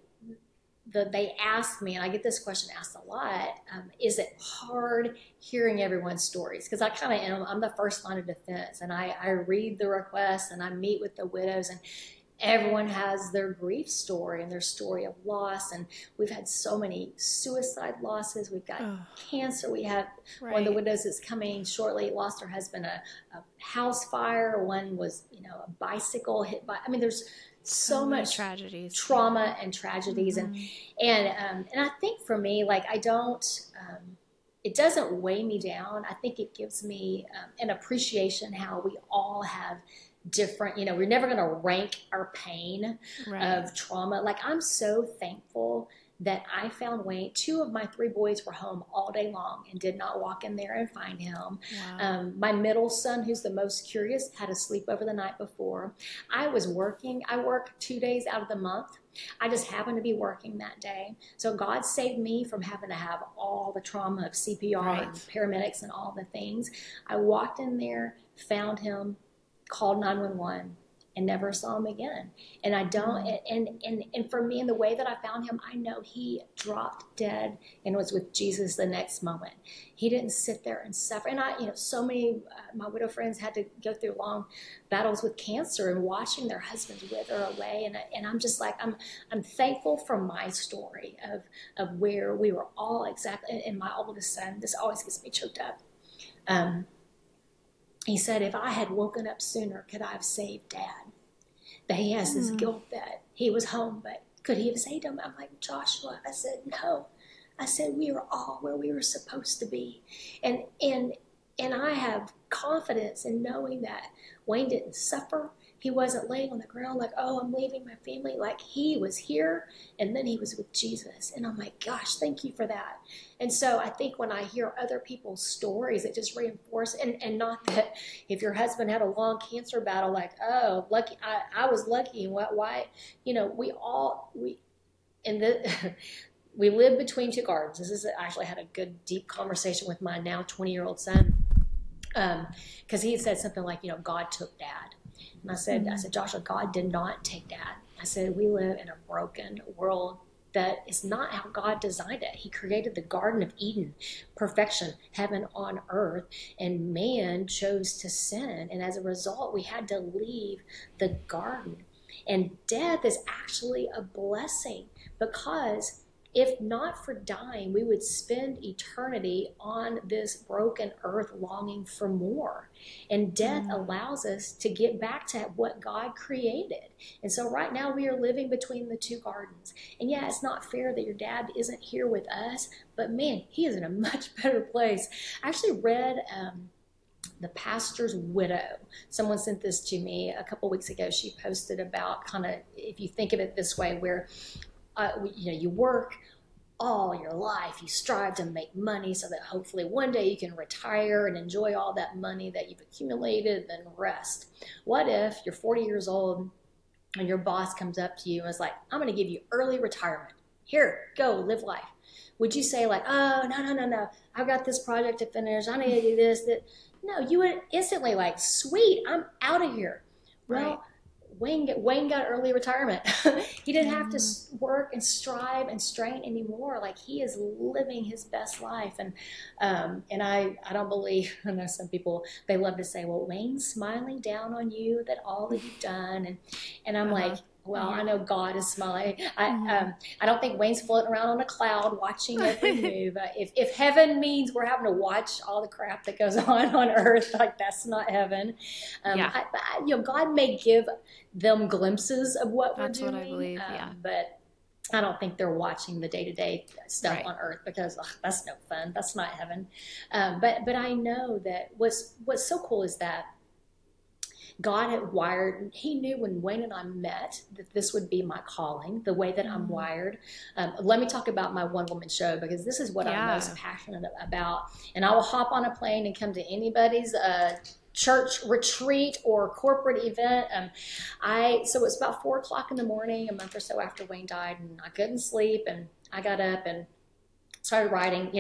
asked me, and I get this question asked a lot, is it hard hearing everyone's stories? Because I kind of am. I'm the first line of defense, and I read the requests and I meet with the widows, and everyone has their grief story and their story of loss. And we've had so many suicide losses. We've got cancer. We have one of the widows that's coming shortly, lost her husband, a house fire. One was, a bicycle hit by, there's so much tragedies, trauma and tragedies. And I think for me, I don't, it doesn't weigh me down. I think it gives me an appreciation how we all have different, we're never going to rank our pain of trauma. I'm so thankful that I found Wayne. 2 of my 3 boys were home all day long and did not walk in there and find him. Wow. My middle son, who's the most curious, had a sleepover the night before. I was working. I work 2 days out of the month. I just happened to be working that day. So God saved me from having to have all the trauma of CPR and paramedics and all the things. I walked in there, found him, called 911, and never saw him again. And I don't, and for me, in the way that I found him, I know he dropped dead and was with Jesus the next moment. He didn't sit there and suffer. And so many my widow friends had to go through long battles with cancer and watching their husbands wither away. And I'm just like, I'm thankful for my story of where we were all exactly. And my oldest son, this always gets me choked up. He said, if I had woken up sooner, could I have saved Dad? That he has this guilt that he was home, but could he have saved him? I'm like, Joshua, I said, no. I said, we were all where we were supposed to be. And I have confidence in knowing that Wayne didn't suffer. He wasn't laying on the ground like, oh, I'm leaving my family. Like, he was here, and then he was with Jesus. And I'm like, gosh, thank you for that. And so I think when I hear other people's stories, it just reinforces, and not that if your husband had a long cancer battle, like, oh, lucky, I was lucky. And why, we live between two gardens. I actually had a good, deep conversation with my now 20-year-old son, because he had said something like, God took Dad. And I said, Joshua, God did not take Dad. I said, we live in a broken world that is not how God designed it. He created the Garden of Eden, perfection, heaven on earth, and man chose to sin. And as a result, we had to leave the garden. And death is actually a blessing, because if not for dying, we would spend eternity on this broken earth longing for more. And death allows us to get back to what God created. And so right now we are living between the two gardens. And yeah, it's not fair that your dad isn't here with us, but man, he is in a much better place. I actually read The Pastor's Widow. Someone sent this to me a couple weeks ago. She posted about kind of, if you think of it this way, where you work all your life, you strive to make money so that hopefully one day you can retire and enjoy all that money that you've accumulated, then rest. What if you're 40 years old and your boss comes up to you and is like, I'm going to give you early retirement. Here, go live life. Would you say like, oh, no, I've got this project to finish, I need to do this, that? No, you would instantly like, sweet, I'm out of here. Well, right. Wayne got early retirement. He didn't have to work and strive and strain anymore. Like, he is living his best life. And I don't believe, I know some people, they love to say, well, Wayne's smiling down on you that all that you've done. And I'm like, well, I know God is smiling. I don't think Wayne's floating around on a cloud watching every move. If heaven means we're having to watch all the crap that goes on earth, like, that's not heaven. God may give them glimpses of what we're doing. That's what I believe, but I don't think they're watching the day-to-day stuff on earth, because that's no fun. That's not heaven. But I know that what's so cool is that God had wired, he knew when Wayne and I met that this would be my calling, the way that I'm wired. Let me talk about my one-woman show, because this is what I'm most passionate about. And I will hop on a plane and come to anybody's church retreat or corporate event. So it's about 4:00 in the morning, a month or so after Wayne died, and I couldn't sleep, and I got up and started writing.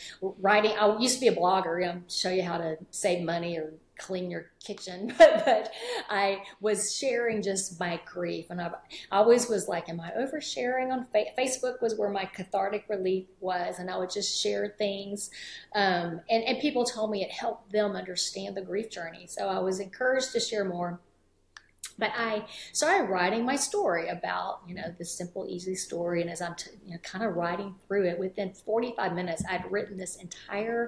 I used to be a blogger, show you how to save money or clean your kitchen, but I was sharing just my grief, and I always was like, am I oversharing on Facebook? Was where my cathartic relief was, and I would just share things, and people told me it helped them understand the grief journey, so I was encouraged to share more. But I started writing my story about, this simple, easy story. And as I'm kind of writing through it, within 45 minutes, I'd written this entire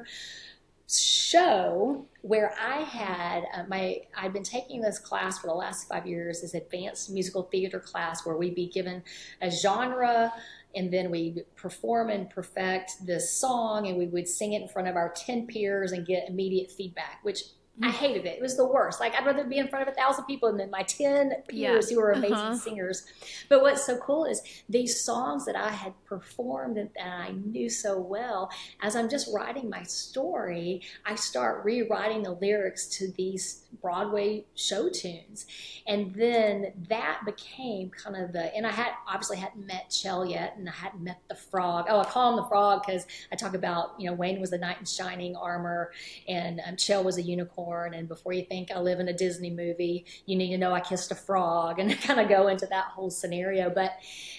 show where I had I'd been taking this class for the last 5 years, this advanced musical theater class where we'd be given a genre, and then we perform and perfect this song, and we would sing it in front of our 10 peers and get immediate feedback, which I hated it. It was the worst. Like, I'd rather be in front of 1,000 people than my 10 peers who were amazing singers. But what's so cool is these songs that I had performed and I knew so well, as I'm just writing my story, I start rewriting the lyrics to these Broadway show tunes. And then that became kind of and I hadn't met Chell yet, and I hadn't met the frog. Oh, I call him the frog because I talk about, Wayne was the knight in shining armor, and Chell was a unicorn. unicorn, and before you think I live in a Disney movie, you need to know I kissed a frog, and kind of go into that whole scenario. But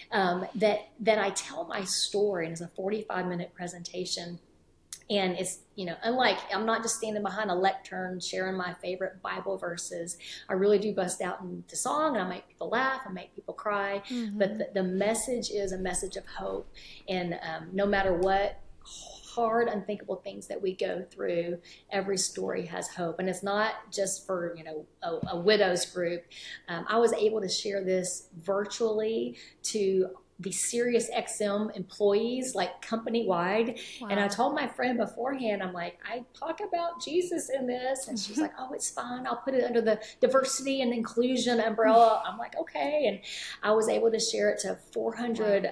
that I tell my story, and it's a 45-minute presentation. And it's, unlike, I'm not just standing behind a lectern sharing my favorite Bible verses. I really do bust out into song, and I make people laugh, I make people cry. Mm-hmm. But the message is a message of hope. And no matter what hard, unthinkable things that we go through, every story has hope. And it's not just for, a widows group. I was able to share this virtually to the Sirius XM employees, like company-wide. Wow. And I told my friend beforehand, I'm like, I talk about Jesus in this. And she's like, oh, it's fine. I'll put it under the diversity and inclusion umbrella. I'm like, okay. And I was able to share it to 400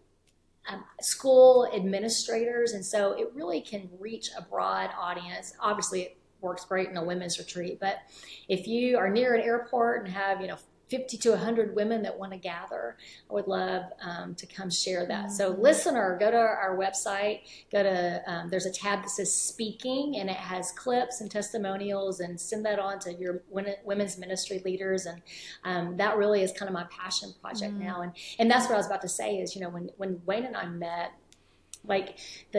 school administrators. And so it really can reach a broad audience. Obviously, it works great in a women's retreat. But if you are near an airport and have, 50 to 100 women that want to gather, I would love to come share that. Mm-hmm. So listener, go to our website, there's a tab that says speaking, and it has clips and testimonials, and send that on to your women's ministry leaders. And that really is kind of my passion project now. And that's what I was about to say is, when Wayne and I met, like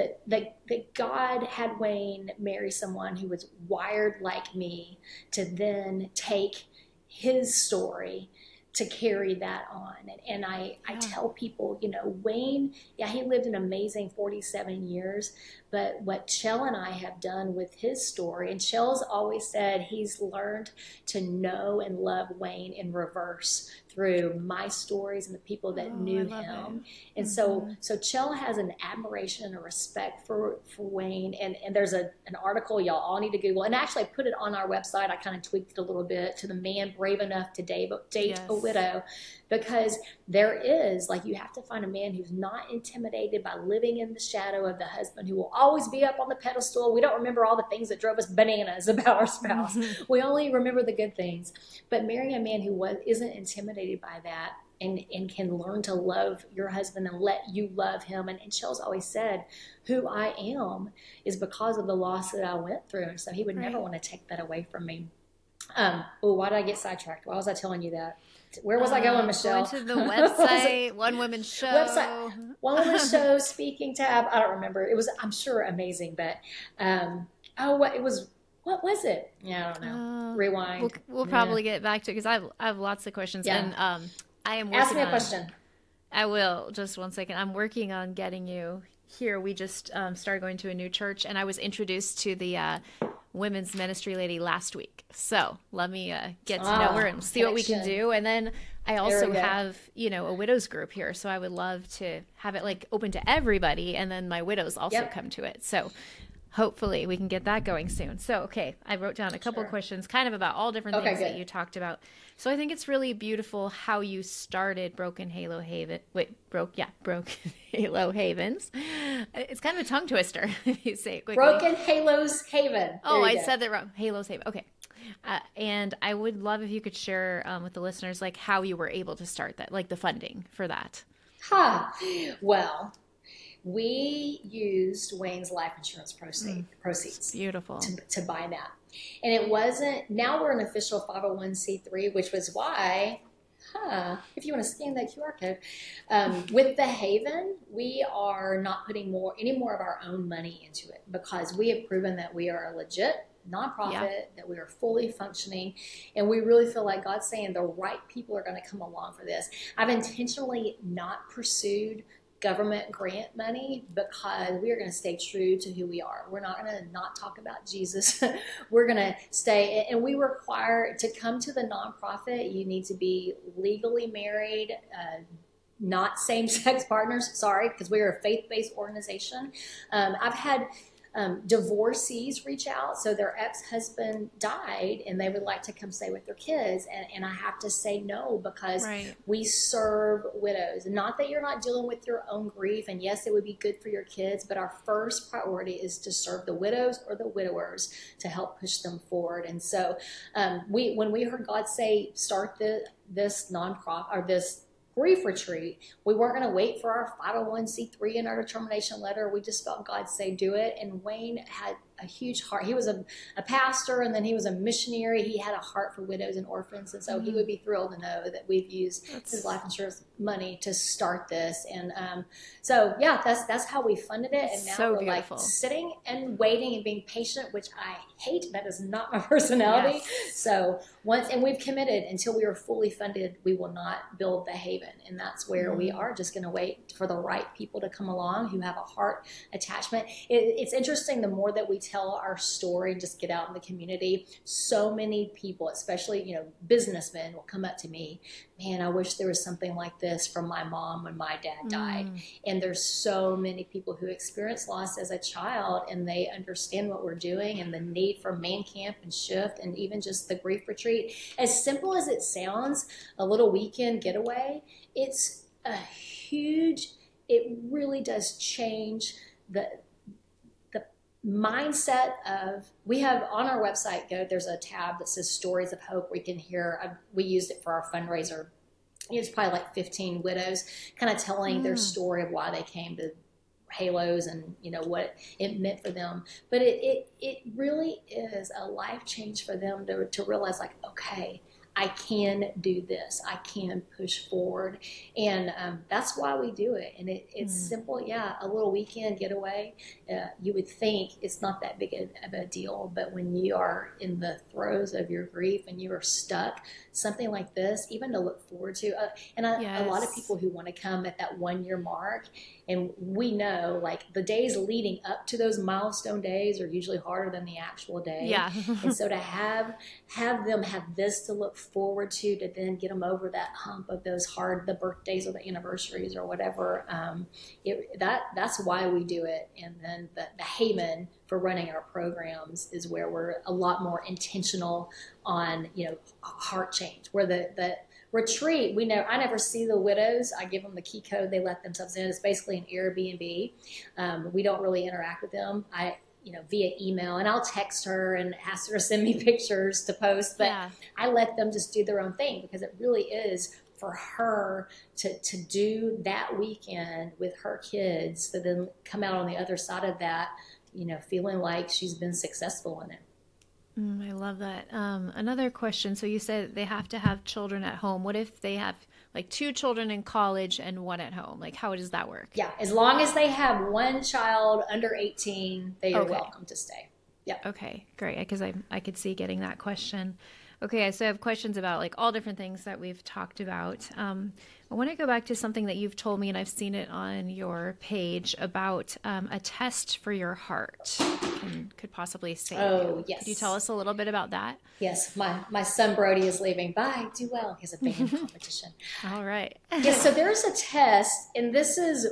that God had Wayne marry someone who was wired like me to then take his story to carry that on. And I tell people, Wayne, he lived an amazing 47 years, but what Chell and I have done with his story, and Chell's always said he's learned to know and love Wayne in reverse through my stories and the people that knew him. And so Chell has an admiration and a respect for Wayne. And there's an article y'all all need to Google. And actually I put it on our website. I kind of tweaked it a little bit, to the man brave enough to date a widow. Because there is, you have to find a man who's not intimidated by living in the shadow of the husband, who will always be up on the pedestal. We don't remember all the things that drove us bananas about our spouse. We only remember the good things. But marrying a man who isn't intimidated by that, and can learn to love your husband and let you love him. And Chell's always said, who I am is because of the loss that I went through. And so he would never want to take that away from me. Why did I get sidetracked? Why was I telling you that? Where was I going, Michelle? Going to the website, One Woman Show. One Woman Show, speaking tab. I don't remember. It was, I'm sure, amazing. But, what was it? Yeah, I don't know. Rewind. We'll probably get back to it, because I have lots of questions. Yeah. And I am working Ask me a question. I will. Just one second. I'm working on getting you here. We just started going to a new church, and I was introduced to the women's ministry lady last week. So let me get to know her and see what we can do. And then I also have, a widows group here. So I would love to have it open to everybody. And then my widows also come to it. So hopefully we can get that going soon. So, okay, I wrote down a couple questions kind of about all different things that you talked about. So I think it's really beautiful how you started Broken Halo Haven. Broken Halo Havens. It's kind of a tongue twister if you say it quickly. Broken Halos Haven. I said that wrong. Halos Haven. Okay. And I would love if you could share with the listeners how you were able to start that, the funding for that. Well, we used Wayne's life insurance proceeds. Beautiful. To buy that. And it wasn't, now we're an official 501c3, which was why, if you want to scan that QR code, with the Haven, we are not putting any more of our own money into it, because we have proven that we are a legit nonprofit, that we are fully functioning, and we really feel like God's saying the right people are going to come along for this. I've intentionally not pursued government grant money, because we are going to stay true to who we are. We're not going to not talk about Jesus. We're going to stay, and we require, to come to the nonprofit, you need to be legally married, not same-sex partners, because we are a faith-based organization. I've had divorcees reach out. So their ex-husband died and they would like to come stay with their kids. And I have to say no, because we serve widows. Not that you're not dealing with your own grief. And yes, it would be good for your kids, but our first priority is to serve the widows or the widowers, to help push them forward. And so when we heard God say, start this nonprofit, or this grief retreat, we weren't going to wait for our 501c3 and our determination letter. We just felt God say, do it. And Wayne a huge heart. He was a pastor, and then he was a missionary. He had a heart for widows and orphans, and so he would be thrilled to know that we've used his life insurance money to start this. And so yeah, that's how we funded it. And now we're beautiful. Like sitting and waiting and being patient, which I hate. That is not my personality. Yes. So and we've committed until we are fully funded, we will not build the Haven, and that's where we are just going to wait for the right people to come along who have a heart attachment. It's interesting, the more that we tell our story and just get out in the community, so many people, especially businessmen, will come up to me, man, I wish there was something like this from my mom when my dad died. And there's so many people who experience loss as a child, and they understand what we're doing and the need for Man Camp and Shift, and even just the grief retreat. As simple as it sounds, a little weekend getaway, it's a huge, it really does change the mindset of, we have on our website, there's a tab that says Stories of Hope. We can hear, we used it for our fundraiser. It's probably like 15 widows kind of telling their story of why they came to Halos and what it meant for them. But it really is a life change for them to realize, like, okay, I can do this. I can push forward. And that's why we do it. And it's simple. Yeah, a little weekend getaway. You would think it's not that big of a deal. But when you are in the throes of your grief and you are stuck, something like this, even to look forward to. A lot of people who want to come at that 1 year mark, and we know, like, the days leading up to those milestone days are usually harder than the actual day. Yeah. And so to have them have this to look forward to then get them over that hump of those the birthdays or the anniversaries or whatever, that's why we do it. And then the Haven for running our programs is where we're a lot more intentional on, heart change, where the retreat, I never see the widows. I give them the key code. They let themselves in. It's basically an Airbnb. We don't really interact with them. Via email, and I'll text her and ask her to send me pictures to post, but I let them just do their own thing, because it really is for her to do that weekend with her kids, to then come out on the other side of that, feeling like she's been successful in it. I love that. Another question. So you said they have to have children at home. What if they have like 2 children in college and 1 at home? Like, how does that work? Yeah, as long as they have 1 child under 18, they are welcome to stay. Yeah. Okay, great. Because I could see getting that question. Okay, so I have questions about like all different things that we've talked about. I want to go back to something that you've told me, and I've seen it on your page, about a test for your heart could possibly save you. Yes. Could you tell us a little bit about that? Yes, my son Brody is leaving. Bye, do well. He has a band competition. All right. Yes, so there's a test, and this is,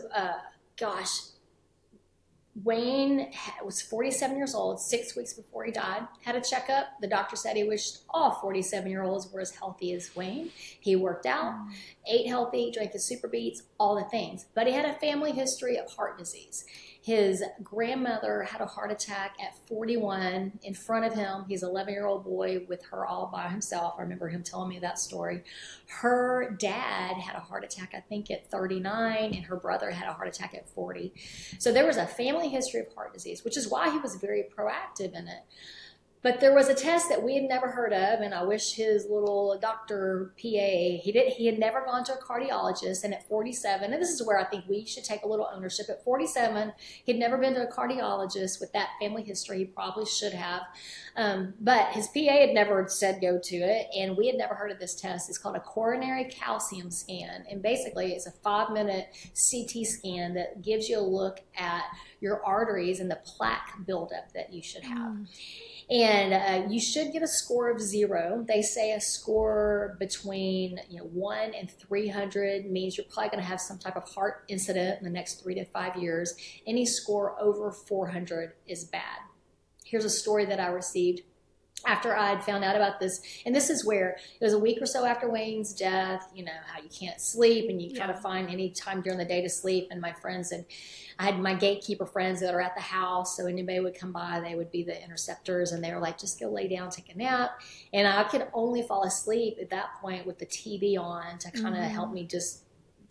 Wayne was 47 years old, 6 weeks before he died, had a checkup. The doctor said he wished all 47-year-olds were as healthy as Wayne. He worked out, ate healthy, drank his Super Beets, all the things. But he had a family history of heart disease. His grandmother had a heart attack at 41 in front of him. He's an 11-year-old boy with her all by himself. I remember him telling me that story. Her dad had a heart attack, I think, at 39, and her brother had a heart attack at 40. So there was a family history of heart disease, which is why he was very proactive in it. But there was a test that we had never heard of, and I wish his little doctor PA, he had never gone to a cardiologist, and at 47, and this is where I think we should take a little ownership, at 47, he'd never been to a cardiologist with that family history. He probably should have. But his PA had never said go to it, and we had never heard of this test. It's called a coronary calcium scan, and basically it's a 5-minute CT scan that gives you a look at your arteries and the plaque buildup that you should have. And you should get a score of 0. They say a score between 1 and 300 means you're probably going to have some type of heart incident in the next 3 to 5 years. Any score over 400 is bad. Here's a story that I received after I'd found out about this. And this is where it was a week or so after Wayne's death, how you can't sleep and you try to find any time during the day to sleep. And my friends, and I had my gatekeeper friends that are at the house. So anybody would come by, they would be the interceptors, and they were like, just go lay down, take a nap. And I could only fall asleep at that point with the TV on to kind of help me just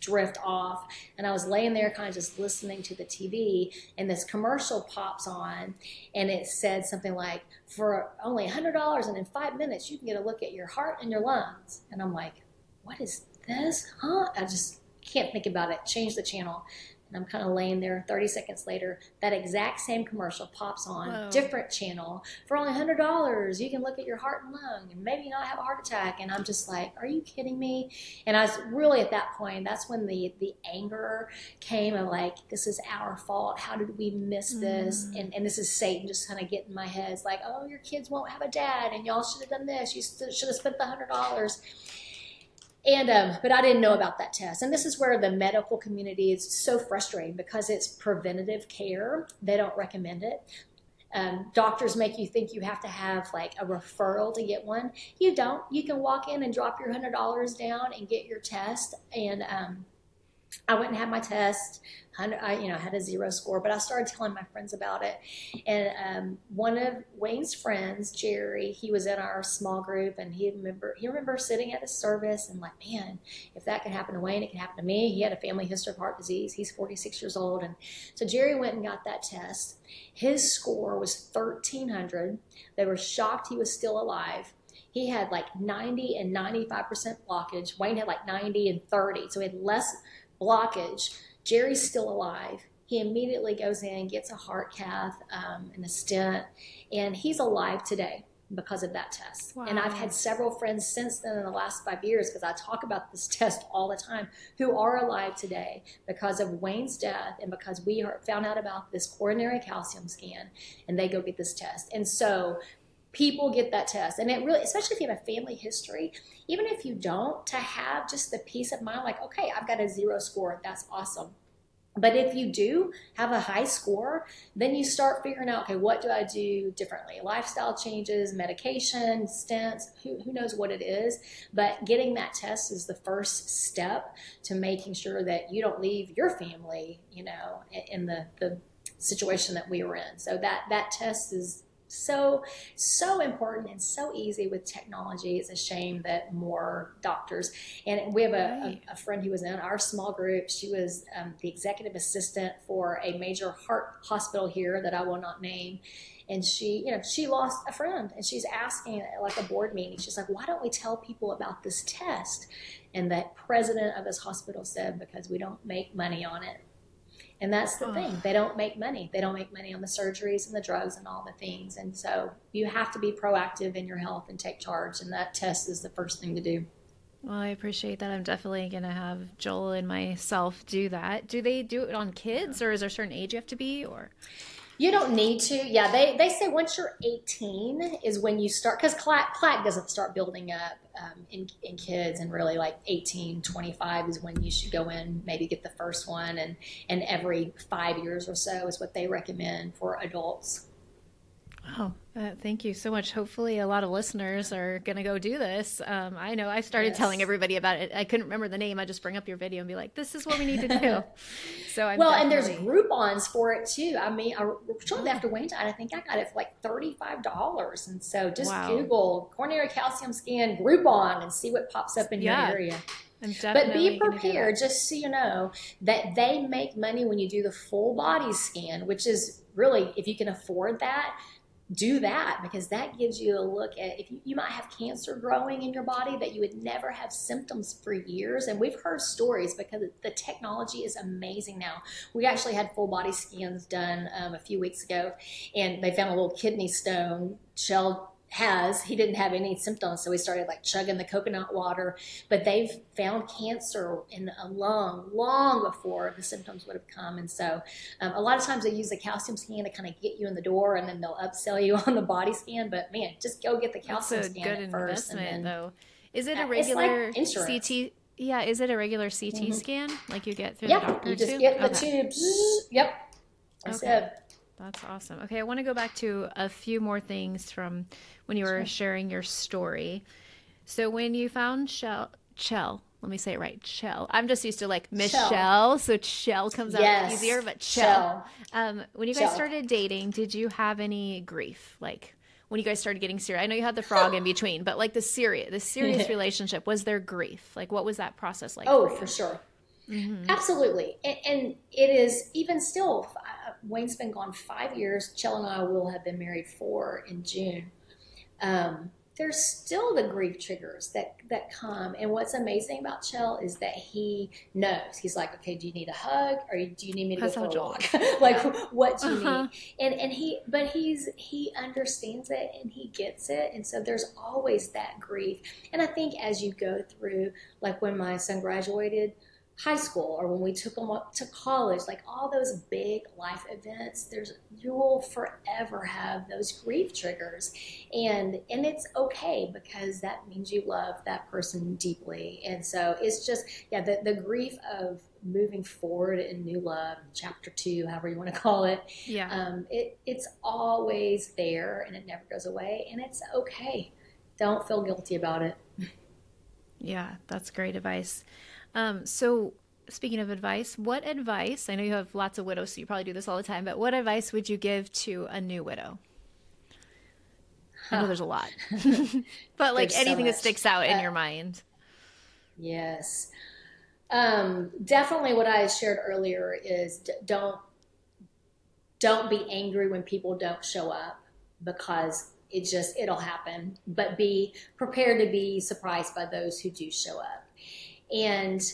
drift off, and I was laying there kind of just listening to the TV, and this commercial pops on, and it said something like, for only $100 and in 5 minutes you can get a look at your heart and your lungs. And I'm like, what is this? Huh? I just can't think about it. Change the channel. And I'm kind of laying there. 30 seconds later, that exact same commercial pops on, Whoa. different channel. For only $100, you can look at your heart and lung and maybe not have a heart attack. And I'm just like, are you kidding me? And I was really at that point, that's when the anger came of like, this is our fault. How did we miss this? And this is Satan just kind of getting in my head. It's like, oh, your kids won't have a dad and y'all should have done this. You should have spent the $100. And but I didn't know about that test. And this is where the medical community is so frustrating because it's preventative care. They don't recommend it. Doctors make you think you have to have like a referral to get one. You don't. You can walk in and drop your $100 down and get your test. And I went and had my test. I had a 0 score, but I started telling my friends about it. And one of Wayne's friends, Jerry, he was in our small group, and he remember sitting at a service and like, man, if that could happen to Wayne, it can happen to me. He had a family history of heart disease. He's 46 years old. And so Jerry went and got that test. His score was 1,300. They were shocked he was still alive. He had like 90 and 95% blockage. Wayne had like 90 and 30. So he had less blockage. Jerry's still alive. He immediately goes in, gets a heart cath and a stent, and he's alive today because of that test. Wow. And I've had several friends since then in the last 5 years, because I talk about this test all the time, who are alive today because of Wayne's death and because we found out about this coronary calcium scan, and they go get this test. And so people get that test. And it really, especially if you have a family history, even if you don't, to have just the peace of mind, like, okay, I've got a 0 score. That's awesome. But if you do have a high score, then you start figuring out, okay, what do I do differently? Lifestyle changes, medication, stents, who knows what it is. But getting that test is the first step to making sure that you don't leave your family, in the situation that we were in. So that test is so important and so easy with technology. It's a shame that more doctors, and we have a friend who was in our small group. She was the executive assistant for a major heart hospital here that I will not name. And she lost a friend, and she's asking at like a board meeting, she's like, why don't we tell people about this test? And the president of this hospital said, because we don't make money on it. And that's the thing. They don't make money. They don't make money on the surgeries and the drugs and all the things. And so you have to be proactive in your health and take charge. And that test is the first thing to do. Well, I appreciate that. I'm definitely going to have Joel and myself do that. Do they do it on kids, or is there a certain age you have to be, or? You don't need to. Yeah, they say once you're 18 is when you start, because plaque doesn't start building up in kids, and really like 18, 25 is when you should go in, maybe get the first one, and every 5 years or so is what they recommend for adults. Oh, thank you so much. Hopefully a lot of listeners are going to go do this. I know I started telling everybody about it. I couldn't remember the name. I just bring up your video and be like, this is what we need to do. So and there's Groupons for it too. I mean, shortly after Wayne died, I think I got it for like $35. And so just Google coronary calcium scan Groupon and see what pops up in your area. But be prepared, just so you know, that they make money when you do the full body scan, which is really, if you can afford that, do that, because that gives you a look at if you might have cancer growing in your body that you would never have symptoms for years. And we've heard stories because the technology is amazing now. We actually had full body scans done a few weeks ago, and they found a little kidney stone. He didn't have any symptoms, so he started like chugging the coconut water. But they've found cancer in a lung long before the symptoms would have come. And so a lot of times they use the calcium scan to kind of get you in the door, and then they'll upsell you on the body scan. But man, just go get the calcium scan good at first. Investment, though. Is it a regular CT? Yeah, is it a regular CT scan like you get through the doctor? You just get the tubes. Yep. That's it. That's awesome. Okay, I want to go back to a few more things from when you were sharing your story. So when you found Chell, let me say it right, Chell. I'm just used to like Michelle, so Chell comes out easier, but Chell. When you guys started dating, did you have any grief? Like when you guys started getting serious? I know you had the frog in between, but like the serious relationship, was there grief? Like what was that process like? Oh, for sure. Absolutely. And it is even still, Wayne's been gone 5 years. Chell and I will have been married 4 in June. There's still the grief triggers that come. And what's amazing about Chell is that he knows. He's like, okay, do you need a hug or do you need me to go for a walk? Like, what do you need? And he understands it and he gets it. And so there's always that grief. And I think as you go through, like when my son graduated high school or when we took them up to college, like all those big life events, you will forever have those grief triggers, and it's okay because that means you love that person deeply. And so it's just the grief of moving forward in new love, chapter 2, however you want to call it. It's always there and it never goes away, and it's okay. Don't feel guilty about it. Yeah, that's great advice. So speaking of advice, what advice, I know you have lots of widows, so you probably do this all the time, but what advice would you give to a new widow? I know there's a lot, but like anything that sticks out in your mind. Yes. Definitely what I shared earlier is don't be angry when people don't show up, because it'll happen, but be prepared to be surprised by those who do show up. And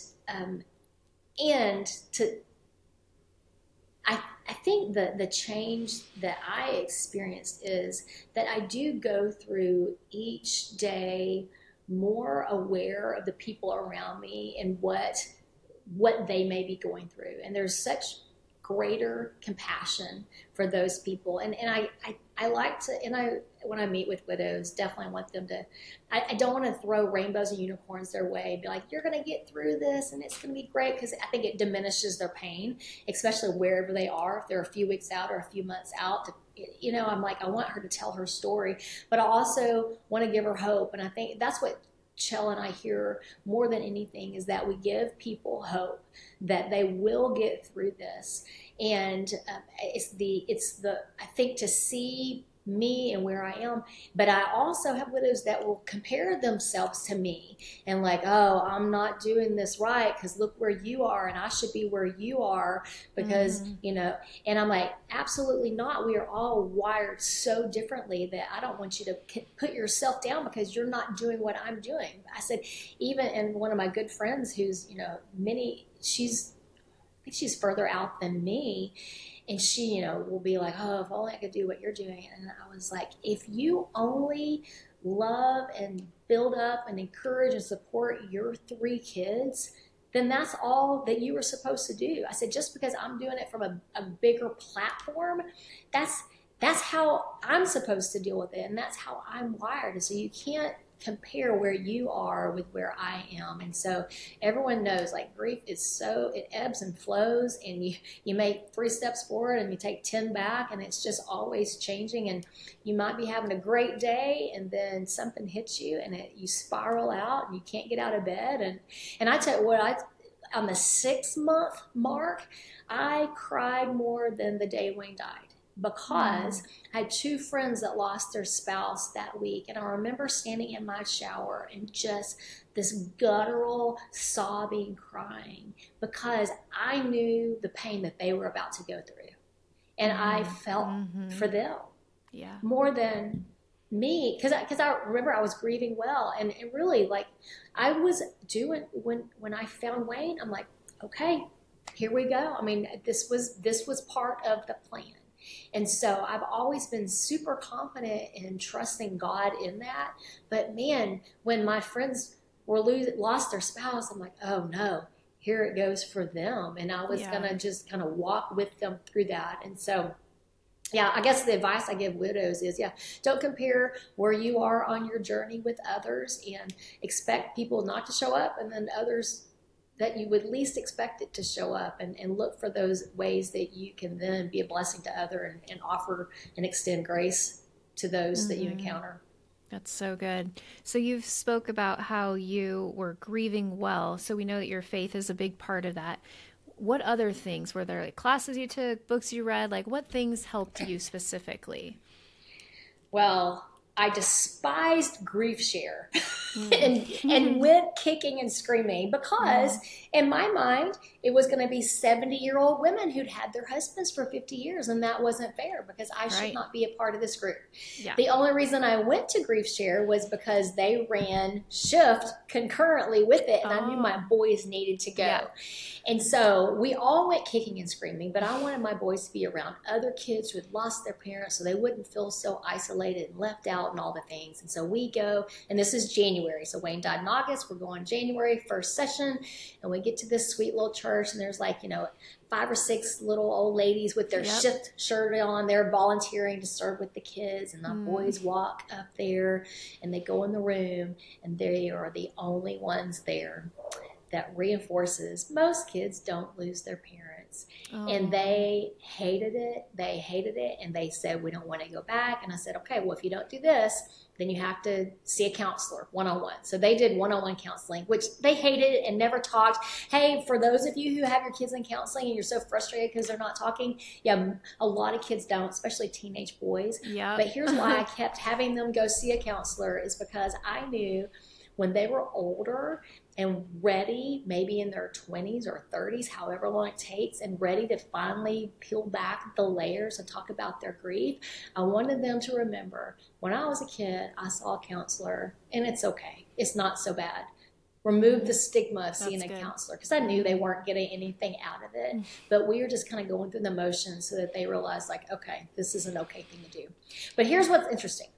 I think the change that I experienced is that I do go through each day more aware of the people around me and what they may be going through. And there's such greater compassion for those people. And I like to, and when I meet with widows, definitely want them to, I don't want to throw rainbows and unicorns their way, be like, you're going to get through this and it's going to be great, because I think it diminishes their pain, especially wherever they are, if they're a few weeks out or a few months out. I'm like, I want her to tell her story, but I also want to give her hope. And I think that's what Chell and I hear more than anything, is that we give people hope that they will get through this. And it's the I think to see me and where I am, but I also have widows that will compare themselves to me and like, oh, I'm not doing this right because look where you are and I should be where you are, because and I'm like, absolutely not. We are all wired so differently that I don't want you to put yourself down because you're not doing what I'm doing. I said, even, and one of my good friends who's I think she's further out than me, and she, will be like, oh, if only I could do what you're doing. And I was like, if you only love and build up and encourage and support your 3 kids, then that's all that you were supposed to do. I said, just because I'm doing it from a bigger platform, that's how I'm supposed to deal with it. And that's how I'm wired. And so you can't compare where you are with where I am. And so everyone knows, like, grief is it ebbs and flows, and you make 3 steps forward and you take 10 back, and it's just always changing. And you might be having a great day and then something hits you and you spiral out and you can't get out of bed. And I tell you what, on the 6-month mark, I cried more than the day Wayne died, because I had 2 friends that lost their spouse that week. And I remember standing in my shower and just this guttural sobbing, crying, because I knew the pain that they were about to go through. And I felt for them more than me, because I remember I was grieving well. And really, like, I was doing, when I found Wayne, I'm like, okay, here we go. I mean, this was part of the plan. And so I've always been super confident in trusting God in that. But man, when my friends lost their spouse, I'm like, oh no, here it goes for them. And I was going to just kind of walk with them through that. And so, I guess the advice I give widows is, don't compare where you are on your journey with others, and expect people not to show up, and then others that you would least expect it to show up, and look for those ways that you can then be a blessing to others and offer and extend grace to those that you encounter. That's so good. So you've spoke about how you were grieving well. So we know that your faith is a big part of that. What other things? Were there like classes you took, books you read? Like, what things helped you specifically? Well, I despised Grief Share and went kicking and screaming because in my mind, it was going to be 70-year-old women who'd had their husbands for 50 years. And that wasn't fair because I should not be a part of this group. Yeah. The only reason I went to Grief Share was because they ran Shift concurrently with it. And I knew my boys needed to go. Yeah. And so we all went kicking and screaming, but I wanted my boys to be around other kids who had lost their parents so they wouldn't feel so isolated and left out and all the things. And so we go, and this is January. So Wayne died in August. We're going January, first session. And we get to this sweet little church, and there's 5 or 6 little old ladies with their Shift shirt on. They're volunteering to serve with the kids. And the boys walk up there, and they go in the room, and they are the only ones there. That reinforces most kids don't lose their parents. And they hated it. And they said, we don't want to go back. And I said, okay, well, if you don't do this, then you have to see a counselor one-on-one. So they did one-on-one counseling, which they hated and never talked. Hey, for those of you who have your kids in counseling and you're so frustrated because they're not talking, a lot of kids don't, especially teenage boys. But here's why I kept having them go see a counselor is because I knew when they were older and ready, maybe in their 20s or 30s, however long it takes, and ready to finally peel back the layers and talk about their grief, I wanted them to remember, when I was a kid, I saw a counselor, and it's okay. It's not so bad. Remove the stigma of seeing a counselor, because I knew they weren't getting anything out of it, but we were just kind of going through the motions so that they realized, okay, this is an okay thing to do. But here's what's interesting.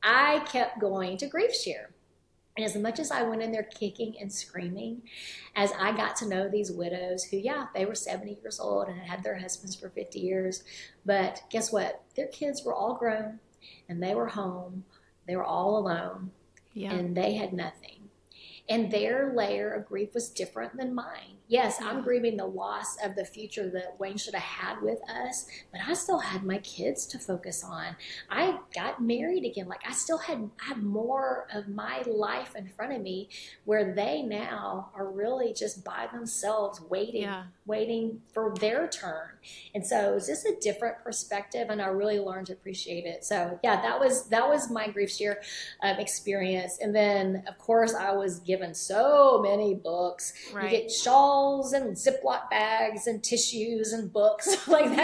I kept going to Grief Share. And as much as I went in there kicking and screaming, as I got to know these widows who, they were 70 years old and had their husbands for 50 years. But guess what? Their kids were all grown and they were home. They were all alone and they had nothing. And their layer of grief was different than mine. Yes, I'm grieving the loss of the future that Wayne should have had with us, but I still had my kids to focus on. I got married again. I still had more of my life in front of me where they now are really just by themselves waiting for their turn. And so it was just a different perspective, and I really learned to appreciate it. So that was my Grief Share experience. And then, of course, I was given so many books. You get shawls and Ziploc bags and tissues and books.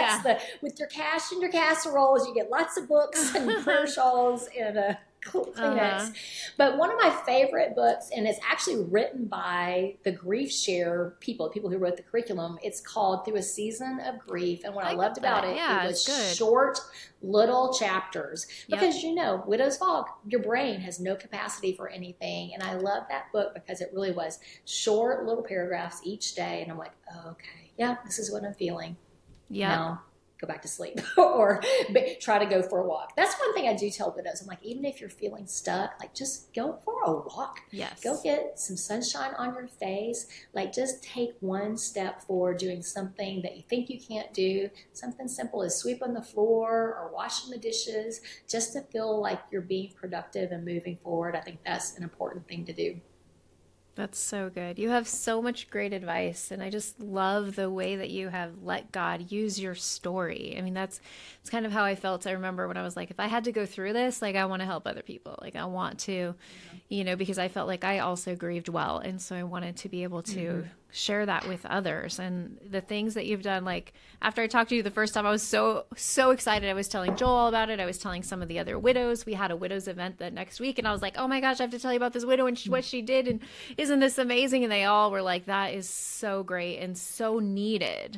With your cash and your casseroles, you get lots of books and prayer shawls and Kleenex. But one of my favorite books, and it's actually written by the Grief Share people who wrote the curriculum. It's called Through a Season of Grief. And what I loved about it was short little chapters because widow's fog, your brain has no capacity for anything. And I love that book because it really was short little paragraphs each day. And I'm like, okay, this is what I'm feeling. Now go back to sleep or try to go for a walk. That's one thing I do tell widows. I'm like, even if you're feeling stuck, just go for a walk. Yes. Go get some sunshine on your face. Just take one step forward doing something that you think you can't do. Something simple as sweeping the floor or washing the dishes, just to feel like you're being productive and moving forward. I think that's an important thing to do. That's so good. You have so much great advice, and I just love the way that you have let God use your story. I mean, it's kind of how I felt. I remember when I was like, if I had to go through this, I want to help other people. I want to, because I felt like I also grieved well, and so I wanted to be able to share that with others. And the things that you've done, after I talked to you the first time, I was so excited. I was telling Joel all about it. I was telling some of the other widows. We had a widows event that next week, and I was like, oh my gosh, I have to tell you about this widow and what she did, and isn't this amazing? And they all were like, that is so great and so needed.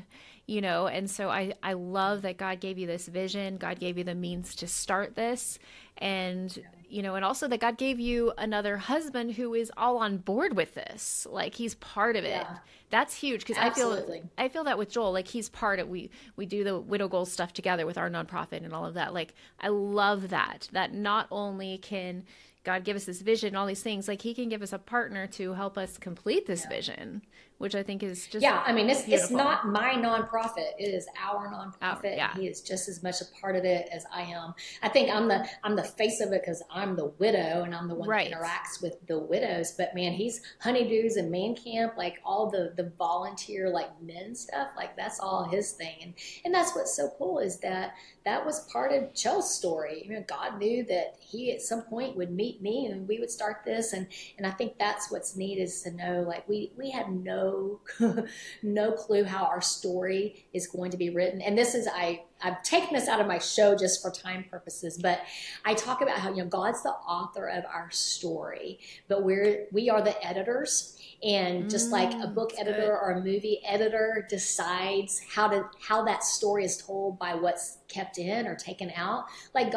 And so I love that God gave you this vision. God gave you the means to start this. And, and also that God gave you another husband who is all on board with this. He's part of it. That's huge. Cause I feel that with Joel, he's part of, we do the Widow Goals stuff together with our nonprofit and all of that. I love that not only can God give us this vision, all these things, he can give us a partner to help us complete this vision, which I think is just yeah. I mean, it's beautiful. not my nonprofit; it is our nonprofit. Yeah. He is just as much a part of it as I am. I think I'm the face of it because I'm the widow and I'm the one Right. that interacts with the widows. But man, he's honeydews and man camp, like all the volunteer like men stuff, like that's all his thing. And that's what's so cool is that was part of Joe's story. You know, God knew that he at some point would meet me and we would start this. And I think that's what's neat is to know, like we have no no clue how our story is going to be written. And this is I've taken this out of my show just for time purposes, but I talk about how, you know, God's the author of our story, but we are the editors. And just like a book editor or a movie editor decides how that story is told by what's kept in or taken out, like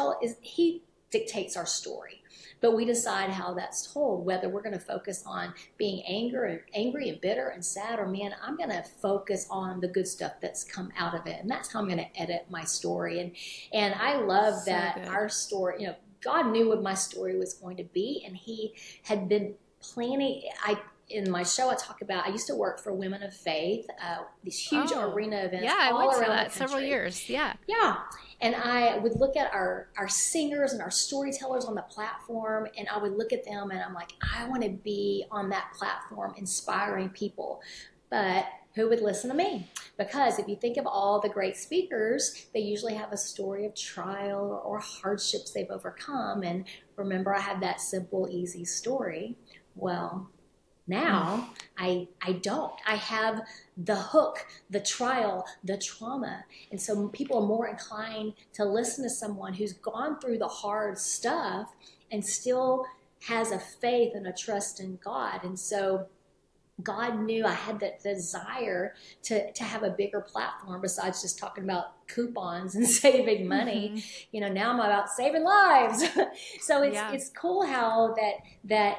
he dictates our story. But we decide how that's told, whether we're going to focus on being angry and bitter and sad, or man, I'm going to focus on the good stuff that's come out of it. And that's how I'm going to edit my story. And I love So that good. our story, you know, God knew what my story was going to be, and he had been planning. In my show, I talk about, I used to work for Women of Faith, these huge arena events Yeah, I all went to around that the country. several years. Yeah. Yeah. And I would look at our singers and our storytellers on the platform, and I would look at them and I'm like, I want to be on that platform inspiring people. But who would listen to me? Because if you think of all the great speakers, they usually have a story of trial or hardships they've overcome. And remember, I had that simple, easy story. Well, now I don't. I have the hook, the trial, the trauma. And so people are more inclined to listen to someone who's gone through the hard stuff and still has a faith and a trust in God. And so God knew I had that desire to have a bigger platform besides just talking about coupons and saving money. Mm-hmm. You know, now I'm about saving lives. So it's cool how the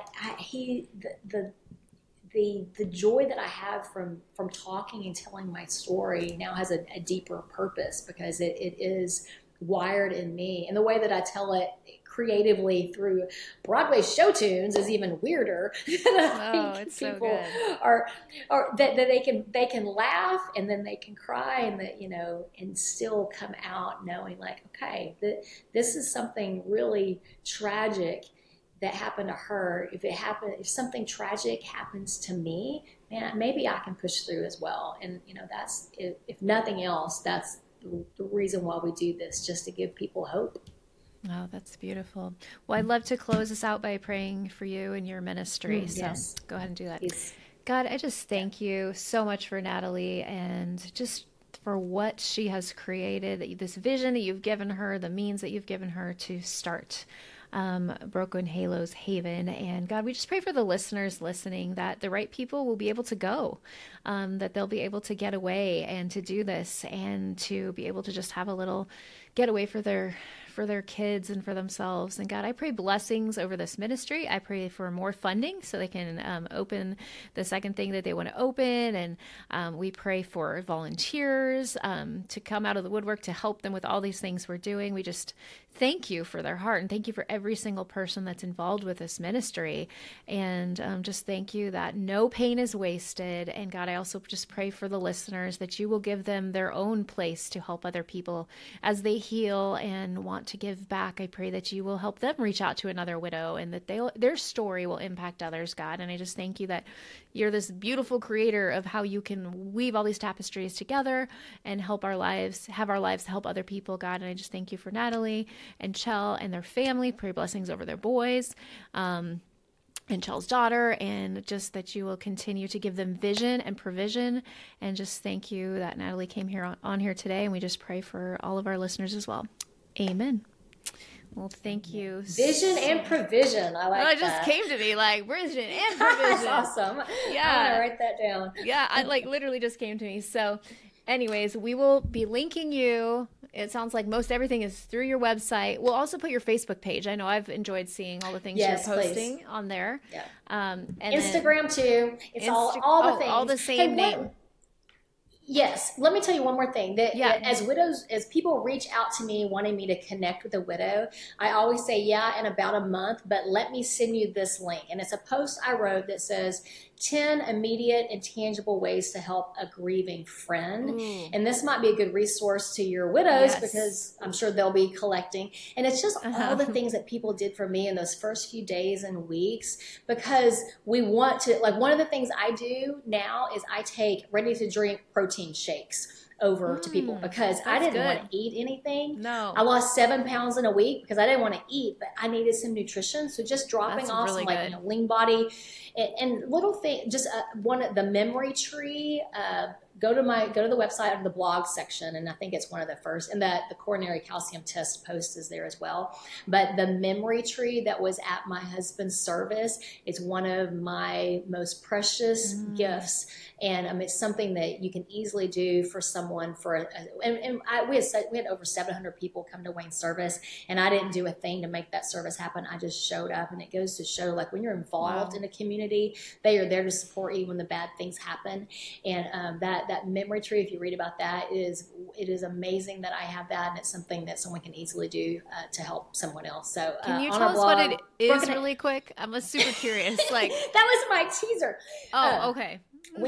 joy that I have from talking and telling my story now has a deeper purpose because it is wired in me. And the way that I tell it creatively through Broadway show tunes is even weirder. It's so good. Are that they can laugh and then they can cry and that, you know, and still come out knowing like, okay, this is something really tragic that happened to her. If something tragic happens to me, man, maybe I can push through as well. And you know, that's if nothing else, that's the reason why we do this, just to give people hope. Oh, that's beautiful. Well, I'd love to close us out by praying for you and your ministry. So yes. Go ahead and do that. Please. God, I just thank you so much for Natalie and just for what she has created, this vision that you've given her, the means that you've given her to start Broken Halos Haven. And God, we just pray for the listeners listening that the right people will be able to go, that they'll be able to get away and to do this and to be able to just have a little getaway for their kids and for themselves. And God, I pray blessings over this ministry. I pray for more funding so they can open the second thing that they want to open. And we pray for volunteers to come out of the woodwork to help them with all these things we're doing. We just thank you for their heart and thank you for every single person that's involved with this ministry. And just thank you that no pain is wasted. And God, I also just pray for the listeners that you will give them their own place to help other people as they heal and want to give back. I pray that you will help them reach out to another widow and that their story will impact others, God. And I just thank you that you're this beautiful creator of how you can weave all these tapestries together and have our lives help other people, God. And I just thank you for Natalie and Chell and their family. Pray blessings over their boys. And Chell's daughter, and just that you will continue to give them vision and provision. And just thank you that Natalie came here on here today. And we just pray for all of our listeners as well. Amen. Well, thank you. Vision and provision. I like that. It just came to me like vision and provision. That's awesome. Yeah. I'm going to write that down. Yeah, I literally just came to me. So anyways, we will be linking you. It sounds like most everything is through your website. We'll also put your Facebook page. I know I've enjoyed seeing all the things you're posting on there. Yeah. And Instagram too. It's all the things. All the same name. Yes. Let me tell you one more thing. That Yeah. as widows, as people reach out to me wanting me to connect with a widow, I always say, yeah, in about a month, but let me send you this link. And it's a post I wrote that says 10 immediate and tangible ways to help a grieving friend. Ooh. And this might be a good resource to your widows because I'm sure they'll be collecting. And it's just all the things that people did for me in those first few days and weeks, because we want to, like, one of the things I do now is I take ready to drink protein shakes over to people because I didn't want to eat anything. No. I lost 7 pounds in a week because I didn't want to eat, but I needed some nutrition. So just dropping off really some, like, lean body and little thing, just the memory tree, go to the website under the blog section, and I think it's one of the first, and the coronary calcium test post is there as well. But the memory tree that was at my husband's service is one of my most precious gifts, and it's something that you can easily do for someone. We had over 700 people come to Wayne's service, and I didn't do a thing to make that service happen. I just showed up, and it goes to show, like, when you're involved in a community, they are there to support you when the bad things happen. And that memory tree, if you read about that, it is amazing that I have that, and it's something that someone can easily do to help someone else. So can you tell us what it is really quick? I'm super curious. Like that was my teaser. Oh, okay. No.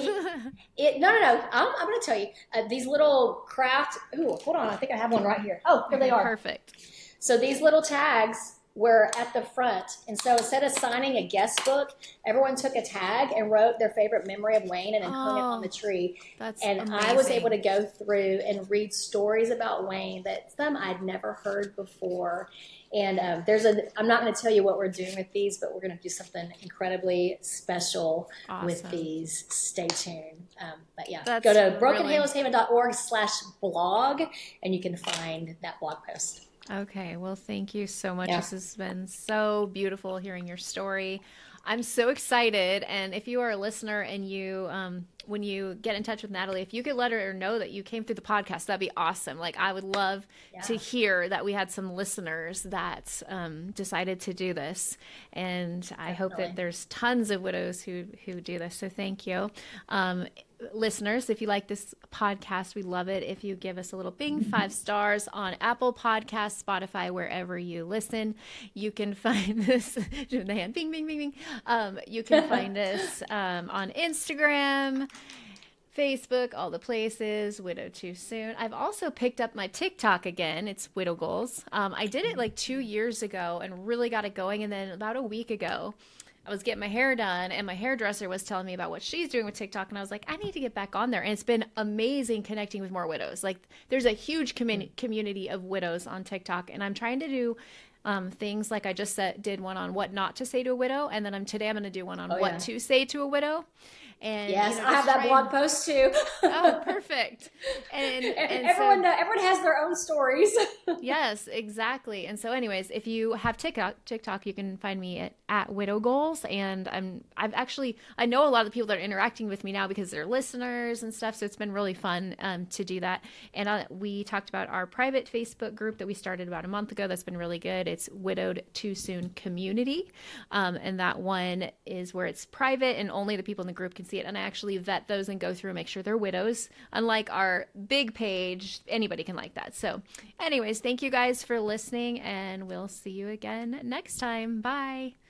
I'm going to tell you these little craft. Ooh, hold on. I think I have one right here. Oh, here they are. Perfect. So these little tags were at the front. And so instead of signing a guest book, everyone took a tag and wrote their favorite memory of Wayne and then hung it on the tree. That's and amazing. I was able to go through and read stories about Wayne that some I'd never heard before. And I'm not going to tell you what we're doing with these, but we're going to do something incredibly special with these. Stay tuned. But yeah, go to brokenhaleshaven.org/blog and you can find that blog post. Okay. Well, thank you so much. Yeah. This has been so beautiful hearing your story. I'm so excited. And if you are a listener and you, when you get in touch with Natalie, if you could let her know that you came through the podcast, that'd be awesome. Like, I would love to hear that we had some listeners that decided to do this. And I hope that there's tons of widows who do this. So thank you. Listeners, if you like this podcast, we love it if you give us a little bing, 5 stars on Apple Podcasts, Spotify, wherever you listen. You can find this, the hand, bing, bing, bing, bing. You can find us on Instagram, Facebook, all the places, Widow Too Soon. I've also picked up my TikTok again. It's Widow Goals. I did it like 2 years ago and really got it going. And then about a week ago, I was getting my hair done and my hairdresser was telling me about what she's doing with TikTok. And I was like, I need to get back on there. And it's been amazing connecting with more widows. Like, there's a huge community of widows on TikTok. And I'm trying to do things like I just did one on what not to say to a widow. And then today I'm going to do one on what to say to a widow. And yes, I have that blog post too. Oh, perfect. And everyone has their own stories. Yes, exactly. And so anyways, if you have TikTok, you can find me at Widow Goals. And I know a lot of the people that are interacting with me now because they're listeners and stuff. So it's been really fun to do that. And we talked about our private Facebook group that we started about a month ago. That's been really good. It's Widowed Too Soon Community. And that one is where it's private and only the people in the group can see it. And I actually vet those and go through and make sure they're widows. Unlike our big page, anybody can like that. So anyways, thank you guys for listening and we'll see you again next time. Bye.